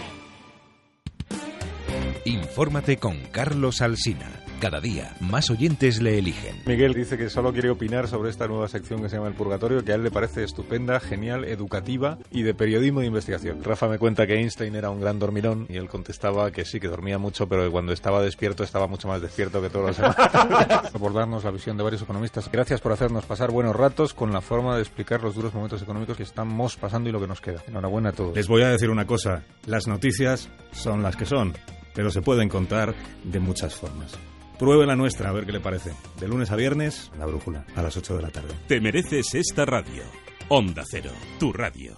B: Infórmate con Carlos Alsina. Cada día, más oyentes le eligen.
Q: Miguel dice que solo quiere opinar sobre esta nueva sección que se llama El Purgatorio, que a él le parece estupenda, genial, educativa y de periodismo de investigación. Rafa me cuenta que Einstein era un gran dormilón y él contestaba que sí, que dormía mucho, pero que cuando estaba despierto estaba mucho más despierto que todos los demás. Por darnos la visión de varios economistas. Gracias por hacernos pasar buenos ratos con la forma de explicar los duros momentos económicos que estamos pasando y lo que nos queda. Enhorabuena a todos.
R: Les voy a decir una cosa, las noticias son las que son, pero se pueden contar de muchas formas. Pruebe la nuestra, a ver qué le parece. De lunes a viernes, La Brújula, a las 8 de la tarde.
M: Te mereces esta radio. Onda Cero, tu radio.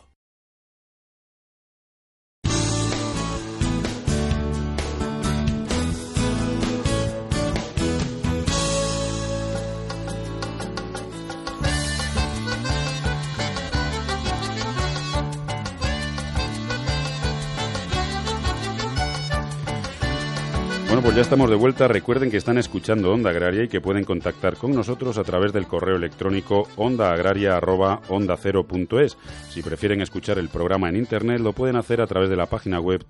G: Bueno, pues ya estamos de vuelta. Recuerden que están escuchando Onda Agraria y que pueden contactar con nosotros a través del correo electrónico ondaagraria@ondacero.es. Si prefieren escuchar el programa en internet, lo pueden hacer a través de la página web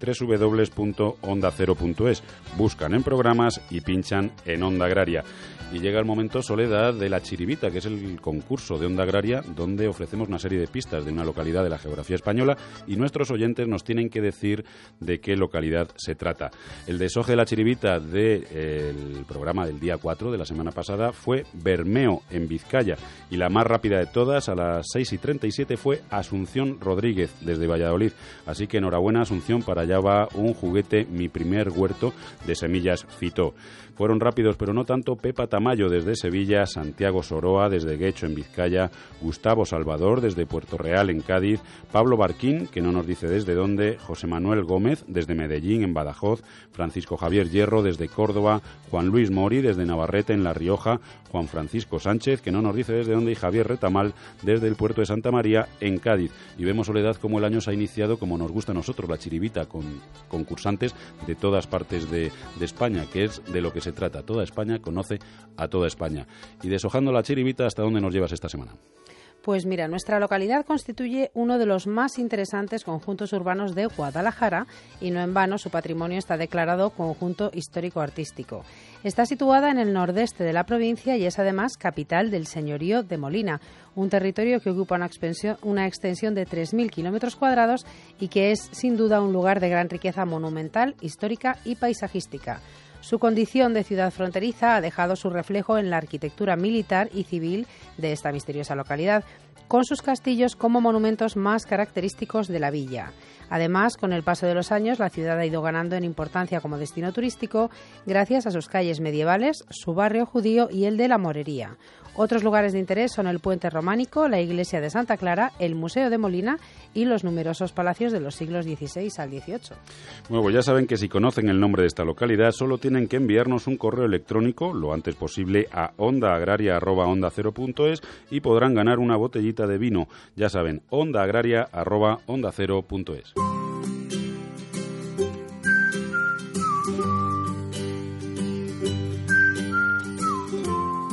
G: www.ondacero.es. Buscan en programas y pinchan en Onda Agraria. Y llega el momento, Soledad, de la Chiribita, que es el concurso de Onda Agraria, donde ofrecemos una serie de pistas de una localidad de la geografía española y nuestros oyentes nos tienen que decir de qué localidad se trata. El desoje de la Chiribita del programa del día 4 de la semana pasada fue Bermeo, en Vizcaya, y la más rápida de todas, a las 6:37, fue Asunción Rodríguez, desde Valladolid. Así que enhorabuena, Asunción, para allá va un juguete, Mi Primer Huerto, de semillas Fitó. Fueron rápidos, pero no tanto, Pepa Tamayo desde Sevilla, Santiago Soroa desde Guecho, en Vizcaya, Gustavo Salvador desde Puerto Real, en Cádiz, Pablo Barquín, que no nos dice desde dónde, José Manuel Gómez desde Medellín, en Badajoz, Francisco Javier Hierro desde Córdoba, Juan Luis Mori desde Navarrete, en La Rioja, Juan Francisco Sánchez, que no nos dice desde dónde, y Javier Retamal desde el puerto de Santa María, en Cádiz. Y vemos, Soledad, cómo el año se ha iniciado como nos gusta a nosotros, la Chiribita, con concursantes de todas partes de España, que es de lo que se trata. Toda España conoce a toda España. Y deshojando la Chiribita, ¿hasta dónde nos llevas esta semana?
H: Pues mira, nuestra localidad constituye uno de los más interesantes conjuntos urbanos de Guadalajara y no en vano su patrimonio está declarado Conjunto Histórico-Artístico. Está situada en el nordeste de la provincia y es además capital del señorío de Molina, un territorio que ocupa una extensión de 3.000 kilómetros cuadrados y que es sin duda un lugar de gran riqueza monumental, histórica y paisajística. Su condición de ciudad fronteriza ha dejado su reflejo en la arquitectura militar y civil de esta misteriosa localidad, con sus castillos como monumentos más característicos de la villa. Además, con el paso de los años, la ciudad ha ido ganando en importancia como destino turístico gracias a sus calles medievales, su barrio judío y el de la Morería. Otros lugares de interés son el Puente Románico, la Iglesia de Santa Clara, el Museo de Molina y los numerosos palacios de los siglos XVI al XVIII.
G: Bueno, pues ya saben que si conocen el nombre de esta localidad, solo tienen que enviarnos un correo electrónico lo antes posible a ondaagraria@ondacero.es y podrán ganar una botellita de vino. Ya saben, ondaagraria@ondacero.es.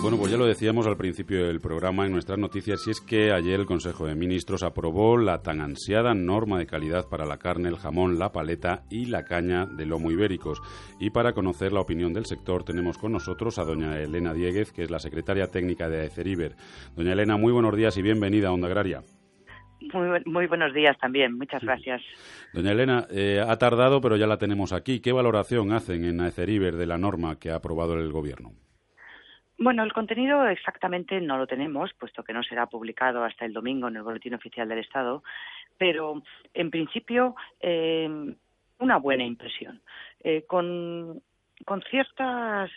G: Bueno, pues ya lo decíamos al principio del programa en nuestras noticias, y es que ayer el Consejo de Ministros aprobó la tan ansiada norma de calidad para la carne, el jamón, la paleta y la caña de lomo ibéricos. Y para conocer la opinión del sector tenemos con nosotros a doña Elena Dieguez, que es la secretaria técnica de Aeceriber. Doña Elena, muy buenos días y bienvenida a Onda Agraria.
S: Muy buenos días también, muchas gracias.
G: Doña Elena, ha tardado pero ya la tenemos aquí. ¿Qué valoración hacen en Aeceriber de la norma que ha aprobado el Gobierno?
S: Bueno, el contenido exactamente no lo tenemos, puesto que no será publicado hasta el domingo en el Boletín Oficial del Estado, pero en principio una buena impresión, con ciertas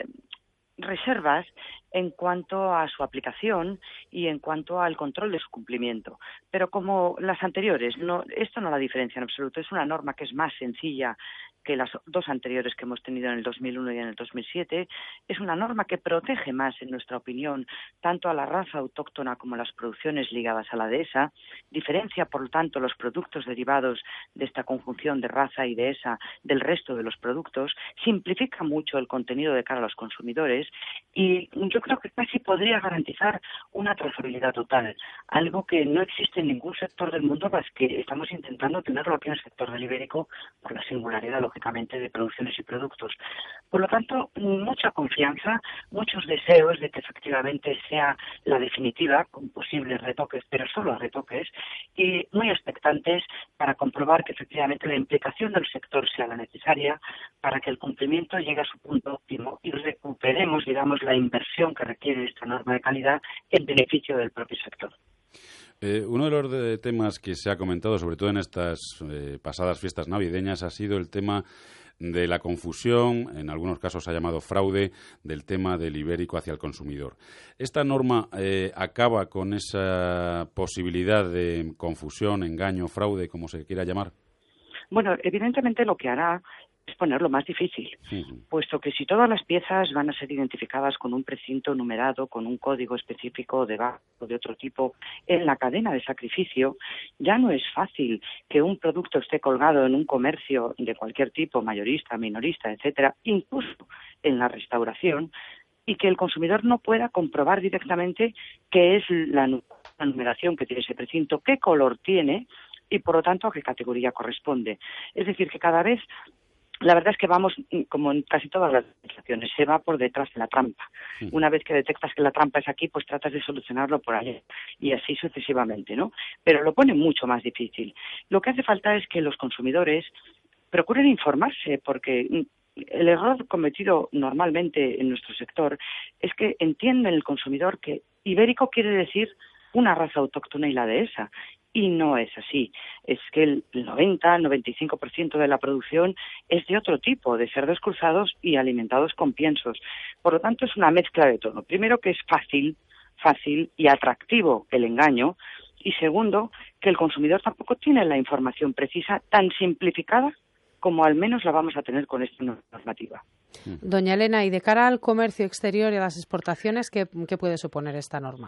S: reservas en cuanto a su aplicación y en cuanto al control de su cumplimiento. Pero como las anteriores, esto no la diferencia en absoluto. Es una norma que es más sencilla que las dos anteriores que hemos tenido en el 2001 y en el 2007. Es una norma que protege más, en nuestra opinión, tanto a la raza autóctona como a las producciones ligadas a la dehesa. Diferencia, por lo tanto, los productos derivados de esta conjunción de raza y dehesa del resto de los productos. Simplifica mucho el contenido de cara a los consumidores y yo creo que casi podría garantizar una trazabilidad total, algo que no existe en ningún sector del mundo, más que estamos intentando tenerlo aquí en el sector del ibérico por la singularidad, lógicamente, de producciones y productos. Por lo tanto, mucha confianza, muchos deseos de que efectivamente sea la definitiva, con posibles retoques, pero solo retoques, y muy expectantes para comprobar que efectivamente la implicación del sector sea la necesaria para que el cumplimiento llegue a su punto óptimo y recuperemos, digamos, la inversión que requiere esta norma de calidad en beneficio del propio sector.
G: Uno de los temas que se ha comentado, sobre todo en estas pasadas fiestas navideñas, ha sido el tema de la confusión, en algunos casos se ha llamado fraude, del tema del ibérico hacia el consumidor. ¿Esta norma acaba con esa posibilidad de confusión, engaño, fraude, como se quiera llamar?
S: Bueno, evidentemente lo que hará es ponerlo más difícil, puesto que si todas las piezas van a ser identificadas con un precinto numerado, con un código específico de bajo o de otro tipo en la cadena de sacrificio, ya no es fácil que un producto esté colgado en un comercio de cualquier tipo, mayorista, minorista, etcétera, incluso en la restauración, y que el consumidor no pueda comprobar directamente qué es la numeración que tiene ese precinto, qué color tiene y, por lo tanto, a qué categoría corresponde. Es decir, que cada vez la verdad es que vamos, como en casi todas las legislaciones, se va por detrás de la trampa. Una vez que detectas que la trampa es aquí, pues tratas de solucionarlo por allá y así sucesivamente, ¿no? Pero lo pone mucho más difícil. Lo que hace falta es que los consumidores procuren informarse, porque el error cometido normalmente en nuestro sector es que entiende el consumidor que ibérico quiere decir una raza autóctona y la dehesa. Y no es así. Es que el 90-95% de la producción es de otro tipo, de cerdos cruzados y alimentados con piensos. Por lo tanto, es una mezcla de todo. Primero, que es fácil y atractivo el engaño. Y segundo, que el consumidor tampoco tiene la información precisa tan simplificada como al menos la vamos a tener con esta normativa.
H: Doña Elena, y de cara al comercio exterior y a las exportaciones, ¿qué puede suponer esta norma?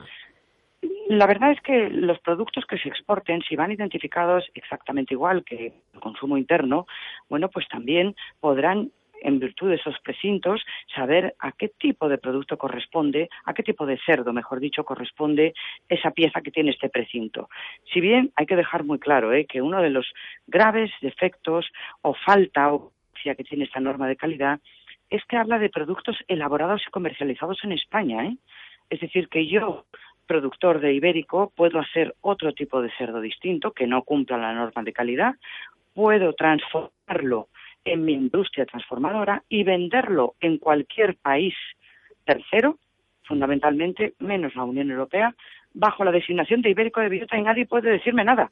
S: La verdad es que los productos que se exporten, si van identificados exactamente igual que el consumo interno, bueno, pues también podrán, en virtud de esos precintos, saber a qué tipo de producto corresponde, a qué tipo de cerdo, mejor dicho, corresponde esa pieza que tiene este precinto. Si bien hay que dejar muy claro que uno de los graves defectos o falta o que tiene esta norma de calidad es que habla de productos elaborados y comercializados en España. Es decir, que yo, productor de ibérico, puedo hacer otro tipo de cerdo distinto que no cumpla la norma de calidad, puedo transformarlo en mi industria transformadora y venderlo en cualquier país tercero, fundamentalmente menos la Unión Europea, bajo la designación de ibérico de bellota y nadie puede decirme nada.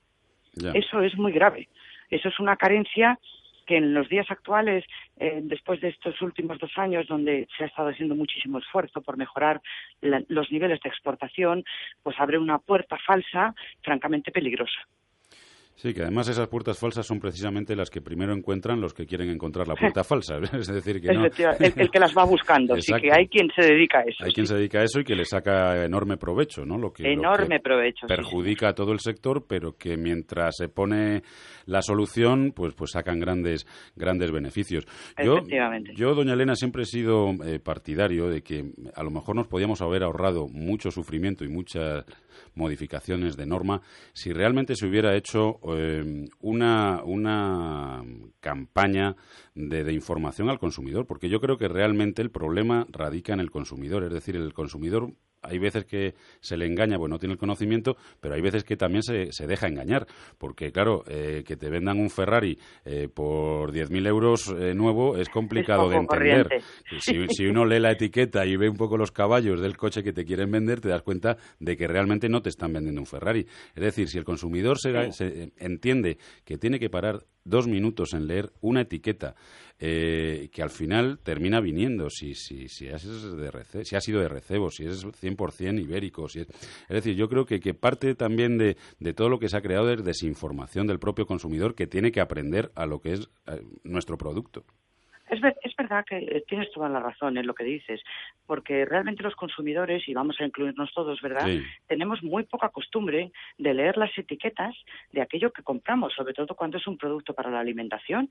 S: Eso es muy grave. Eso es una carencia que en los días actuales, después de estos últimos 2 años, donde se ha estado haciendo muchísimo esfuerzo por mejorar los niveles de exportación, pues abre una puerta falsa francamente peligrosa.
G: Sí, que además esas puertas falsas son precisamente las que primero encuentran los que quieren encontrar la puerta falsa. Es decir, que no...
S: el que las va buscando. Sí, que hay quien se dedica a eso.
G: Hay quien se dedica a eso y que le saca enorme provecho, ¿no? Lo que
S: provecho.
G: Perjudica a todo el sector, pero que mientras se pone la solución, pues sacan grandes beneficios. Yo, doña Elena, siempre he sido partidario de que a lo mejor nos podíamos haber ahorrado mucho sufrimiento y muchas modificaciones de norma si realmente se hubiera hecho una campaña de información al consumidor, porque yo creo que realmente el problema radica en el consumidor, es decir, el consumidor hay veces que se le engaña, no tiene el conocimiento, pero hay veces que también se deja engañar, porque claro, que te vendan un Ferrari por 10.000 euros nuevo es complicado de entender. Si uno lee la etiqueta y ve un poco los caballos del coche que te quieren vender, te das cuenta de que realmente no te están vendiendo un Ferrari. Es decir, si el consumidor se entiende que tiene que parar 2 minutos en leer una etiqueta que al final termina viniendo si ha sido de recebo, si es 100% ibérico, es decir, yo creo que parte también de todo lo que se ha creado es desinformación del propio consumidor, que tiene que aprender a lo que es nuestro producto.
S: Es verdad que tienes toda la razón en lo que dices, porque realmente los consumidores, y vamos a incluirnos todos, ¿verdad?, sí, tenemos muy poca costumbre de leer las etiquetas de aquello que compramos, sobre todo cuando es un producto para la alimentación.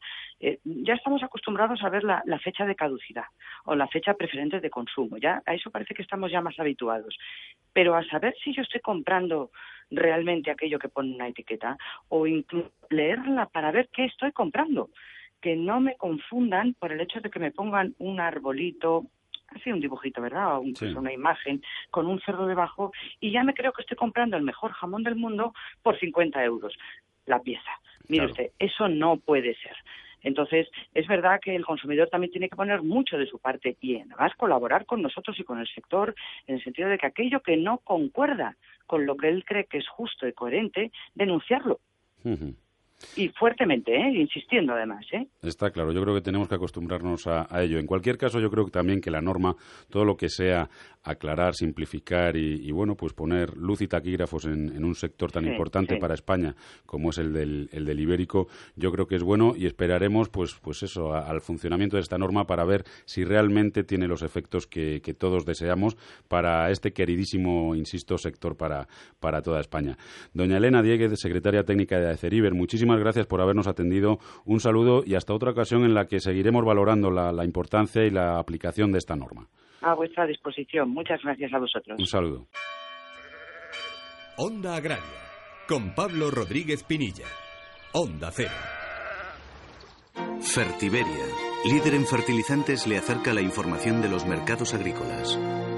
S: Ya estamos acostumbrados a ver la fecha de caducidad o la fecha preferente de consumo, ya a eso parece que estamos ya más habituados. Pero a saber si yo estoy comprando realmente aquello que pone una etiqueta, o incluso leerla para ver qué estoy comprando. Que no me confundan por el hecho de que me pongan un arbolito, así un dibujito, ¿verdad? O una imagen con un cerdo debajo, y ya me creo que estoy comprando el mejor jamón del mundo por 50 euros la pieza. Mire usted, eso no puede ser. Entonces, es verdad que el consumidor también tiene que poner mucho de su parte y además colaborar con nosotros y con el sector en el sentido de que aquello que no concuerda con lo que él cree que es justo y coherente, denunciarlo. Uh-huh. Y fuertemente, insistiendo además.
G: Está claro, yo creo que tenemos que acostumbrarnos a ello. En cualquier caso, yo creo que también que la norma, todo lo que sea aclarar, simplificar y bueno, pues poner luz y taquígrafos en un sector tan importante para España como es el del ibérico, yo creo que es bueno, y esperaremos pues eso, al funcionamiento de esta norma para ver si realmente tiene los efectos que todos deseamos para este queridísimo, insisto, sector para toda España. Doña Elena Dieguez, secretaria técnica de Aceriber, muchísimas gracias por habernos atendido. Un saludo y hasta otra ocasión en la que seguiremos valorando la importancia y la aplicación de esta norma.
S: A vuestra disposición. Muchas gracias a vosotros.
G: Un saludo.
B: Onda Agraria, con Pablo Rodríguez Pinilla. Onda Cero.
T: Fertiberia, líder en fertilizantes, le acerca la información de los mercados agrícolas.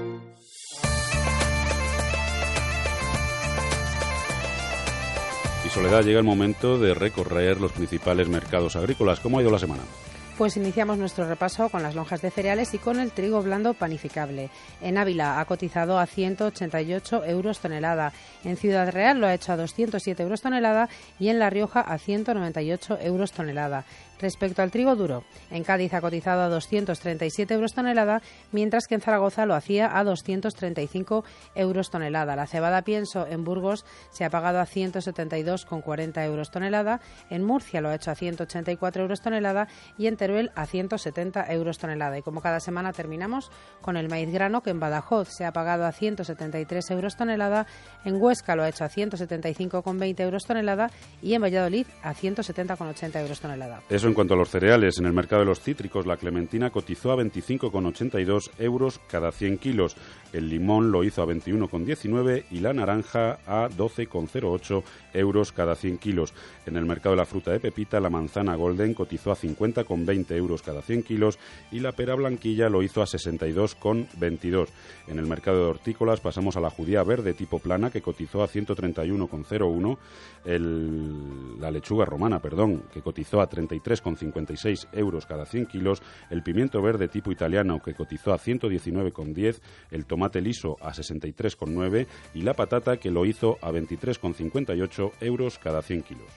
G: Y Soledad, llega el momento de recorrer los principales mercados agrícolas. ¿Cómo ha ido la semana?
H: Pues iniciamos nuestro repaso con las lonjas de cereales y con el trigo blando panificable. En Ávila ha cotizado a 188 euros tonelada, en Ciudad Real lo ha hecho a 207 euros tonelada y en La Rioja a 198 euros tonelada. Respecto al trigo duro, en Cádiz ha cotizado a 237 euros tonelada, mientras que en Zaragoza lo hacía a 235 euros tonelada. La cebada pienso en Burgos se ha pagado a 172,40 euros tonelada, en Murcia lo ha hecho a 184 euros tonelada y en Teruel a 170 euros tonelada. Y como cada semana terminamos con el maíz grano, que en Badajoz se ha pagado a 173 euros tonelada, en Huesca lo ha hecho a 175,20 euros tonelada y en Valladolid a 170,80 euros tonelada.
G: Eso en cuanto a los cereales. En el mercado de los cítricos, la clementina cotizó a 25,82 euros cada 100 kilos. El limón lo hizo a 21,19 y la naranja a 12,08 euros cada 100 kilos. En el mercado de la fruta de pepita, la manzana golden cotizó a 50,20 euros cada 100 kilos y la pera blanquilla lo hizo a 62,22. En el mercado de hortícolas pasamos a la judía verde tipo plana, que cotizó a 131,01. La lechuga romana, que cotizó a 33,56 euros cada 100 kilos. El pimiento verde tipo italiano, que cotizó a 119,10. El tomate liso a 63,9 y la patata, que lo hizo a 23,58 euros cada 100 kilos.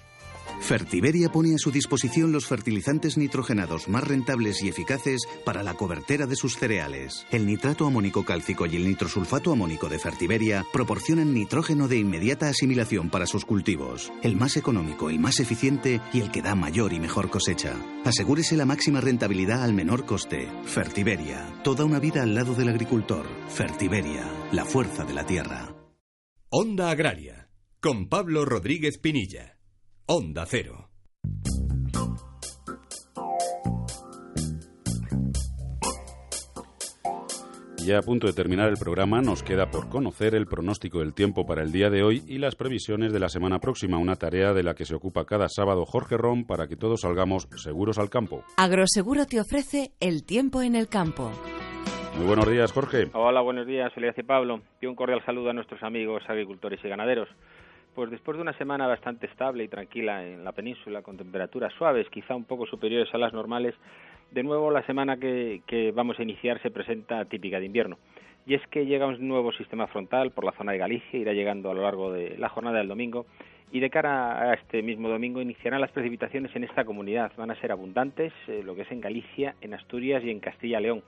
T: Fertiberia pone a su disposición los fertilizantes nitrogenados más rentables y eficaces para la cobertera de sus cereales. El nitrato amónico cálcico y el nitrosulfato amónico de Fertiberia proporcionan nitrógeno de inmediata asimilación para sus cultivos. El más económico, el más eficiente y el que da mayor y mejor cosecha. Asegúrese la máxima rentabilidad al menor coste. Fertiberia, toda una vida al lado del agricultor. Fertiberia, la fuerza de la tierra.
U: Onda Agraria, con Pablo Rodríguez Pinilla. Onda Cero.
G: Ya a punto de terminar el programa, nos queda por conocer el pronóstico del tiempo para el día de hoy y las previsiones de la semana próxima, una tarea de la que se ocupa cada sábado Jorge Rom para que todos salgamos seguros al campo.
V: Agroseguro te ofrece el tiempo en el campo.
G: Muy buenos días, Jorge.
W: Hola, buenos días, Elías y Pablo. Y un cordial saludo a nuestros amigos agricultores y ganaderos. Pues después de una semana bastante estable y tranquila en la península, con temperaturas suaves, quizá un poco superiores a las normales, de nuevo la semana que vamos a iniciar se presenta típica de invierno. Y es que llega un nuevo sistema frontal por la zona de Galicia, irá llegando a lo largo de la jornada del domingo, y de cara a este mismo domingo iniciarán las precipitaciones en esta comunidad. Van a ser abundantes, lo que es en Galicia, en Asturias y en Castilla y León.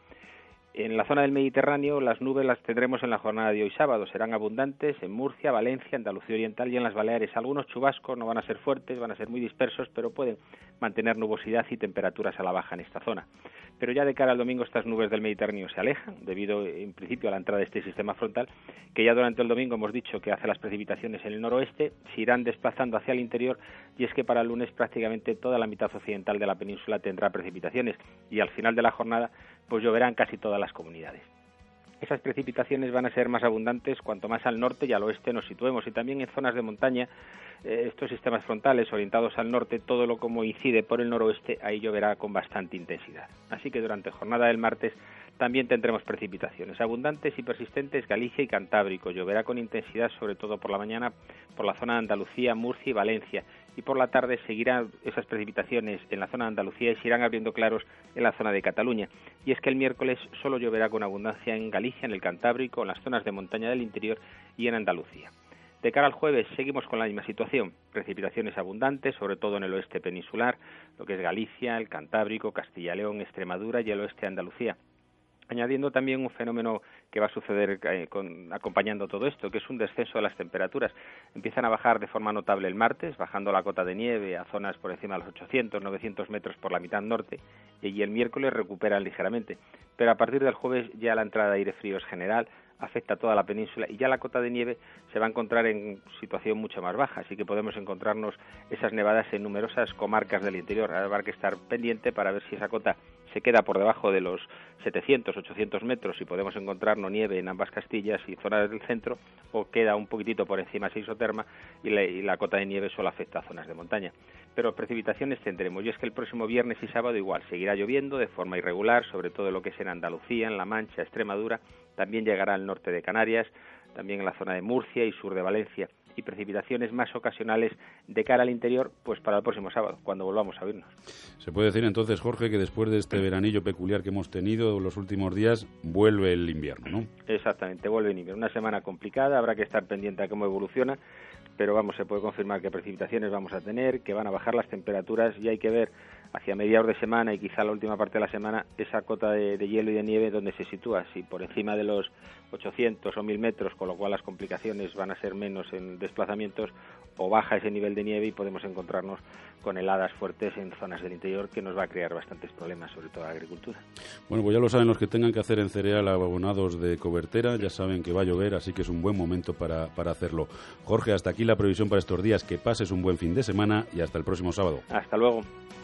W: En la zona del Mediterráneo las nubes las tendremos en la jornada de hoy sábado, serán abundantes en Murcia, Valencia, Andalucía Oriental y en las Baleares. Algunos chubascos no van a ser fuertes, van a ser muy dispersos, pero pueden mantener nubosidad y temperaturas a la baja en esta zona. Pero ya de cara al domingo estas nubes del Mediterráneo se alejan, debido en principio a la entrada de este sistema frontal, que ya durante el domingo hemos dicho que hace las precipitaciones en el noroeste, se irán desplazando hacia el interior, y es que para el lunes prácticamente toda la mitad occidental de la península tendrá precipitaciones, y al final de la jornada pues lloverán casi todas las comunidades. Esas precipitaciones van a ser más abundantes cuanto más al norte y al oeste nos situemos, y también en zonas de montaña. Estos sistemas frontales orientados al norte, todo lo como incide por el noroeste, ahí lloverá con bastante intensidad. Así que durante jornada del martes también tendremos precipitaciones abundantes y persistentes. Galicia y Cantábrico lloverá con intensidad, sobre todo por la mañana, por la zona de Andalucía, Murcia y Valencia, y por la tarde seguirán esas precipitaciones en la zona de Andalucía y se irán abriendo claros en la zona de Cataluña. Y es que el miércoles solo lloverá con abundancia en Galicia, en el Cantábrico, en las zonas de montaña del interior y en Andalucía. De cara al jueves seguimos con la misma situación, precipitaciones abundantes, sobre todo en el oeste peninsular, lo que es Galicia, el Cantábrico, Castilla y León, Extremadura y el oeste de Andalucía. Añadiendo también un fenómeno que va a suceder acompañando todo esto, que es un descenso de las temperaturas. Empiezan a bajar de forma notable el martes, bajando la cota de nieve a zonas por encima de los 800, 900 metros por la mitad norte, y el miércoles recuperan ligeramente. Pero a partir del jueves ya la entrada de aire frío es general, afecta a toda la península y ya la cota de nieve se va a encontrar en situación mucho más baja, así que podemos encontrarnos esas nevadas en numerosas comarcas del interior. Habrá que estar pendiente para ver si esa cota se queda por debajo de los 700, 800 metros y podemos encontrarnos nieve en ambas Castillas y zonas del centro, o queda un poquitito por encima de isoterma y la cota de nieve solo afecta a zonas de montaña. Pero precipitaciones tendremos, y es que el próximo viernes y sábado igual seguirá lloviendo de forma irregular, sobre todo lo que es en Andalucía, en La Mancha, Extremadura, también llegará al norte de Canarias, también en la zona de Murcia y sur de Valencia, y precipitaciones más ocasionales de cara al interior, pues para el próximo sábado, cuando volvamos a vernos.
G: Se puede decir entonces, Jorge, que después de este veranillo peculiar que hemos tenido los últimos días, vuelve el invierno, ¿no?
W: Exactamente, vuelve el invierno. Una semana complicada, habrá que estar pendiente a cómo evoluciona, pero se puede confirmar que precipitaciones vamos a tener, que van a bajar las temperaturas, y hay que ver hacia mediados de semana y quizá la última parte de la semana esa cota de hielo y de nieve donde se sitúa, si por encima de los 800 o 1000 metros, con lo cual las complicaciones van a ser menos en desplazamientos, o baja ese nivel de nieve y podemos encontrarnos con heladas fuertes en zonas del interior, que nos va a crear bastantes problemas, sobre todo a la agricultura.
G: Bueno, pues ya lo saben los que tengan que hacer en cereal abonados de cobertera, ya saben que va a llover, así que es un buen momento para hacerlo. Jorge, hasta aquí la previsión para estos días, que pases un buen fin de semana y hasta el próximo sábado.
W: Hasta luego.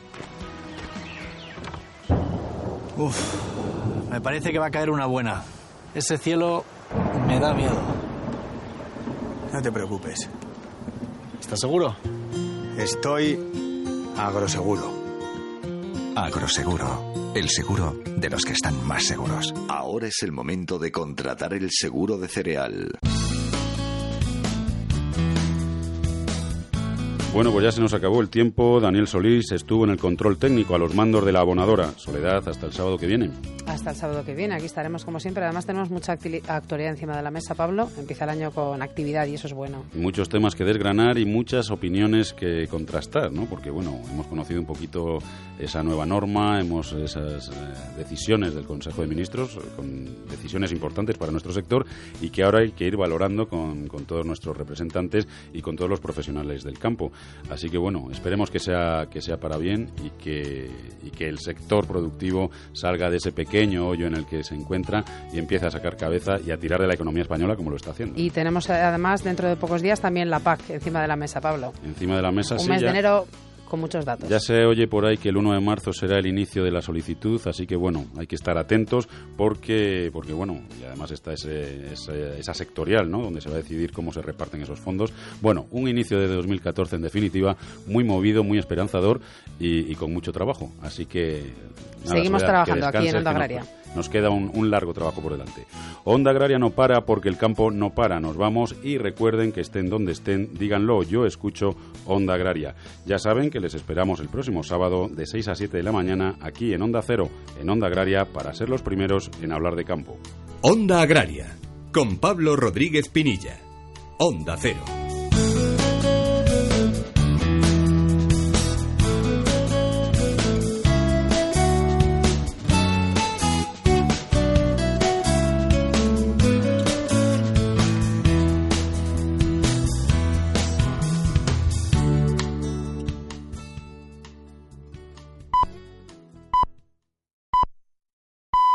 X: Me parece que va a caer una buena. Ese cielo me da miedo.
Y: No te preocupes.
X: ¿Estás seguro?
Y: Estoy agroseguro.
Z: Agroseguro, el seguro de los que están más seguros. Ahora es el momento de contratar el seguro de cereal.
G: Bueno, pues ya se nos acabó el tiempo. Daniel Solís estuvo en el control técnico a los mandos de la abonadora. Soledad, hasta el sábado que viene.
H: Hasta el sábado que viene. Aquí estaremos como siempre. Además tenemos mucha actualidad encima de la mesa, Pablo. Empieza el año con actividad y eso es bueno.
G: Muchos temas que desgranar y muchas opiniones que contrastar, ¿no? Porque, bueno, hemos conocido un poquito esa nueva norma, esas decisiones del Consejo de Ministros, con decisiones importantes para nuestro sector y que ahora hay que ir valorando con todos nuestros representantes y con todos los profesionales del campo. Así que bueno, esperemos que sea para bien y que el sector productivo salga de ese pequeño hoyo en el que se encuentra y empiece a sacar cabeza y a tirar de la economía española como lo está haciendo.
H: Y tenemos además dentro de pocos días también la PAC encima de la mesa, Pablo.
G: Encima de la mesa,
H: Un mes de enero con muchos datos.
G: Ya se oye por ahí que el 1 de marzo será el inicio de la solicitud, así que bueno, hay que estar atentos porque bueno, y además está esa sectorial, ¿no?, donde se va a decidir cómo se reparten esos fondos. Bueno, un inicio de 2014 en definitiva, muy movido, muy esperanzador y con mucho trabajo, así que nada,
H: seguimos trabajando aquí en Onda Agraria.
G: Nos queda un largo trabajo por delante. Onda Agraria no para porque el campo no para. Nos vamos y recuerden que estén donde estén, díganlo, yo escucho Onda Agraria. Ya saben que les esperamos el próximo sábado de 6 a 7 de la mañana aquí en Onda Cero, en Onda Agraria, para ser los primeros en hablar de campo.
U: Onda Agraria, con Pablo Rodríguez Pinilla. Onda Cero.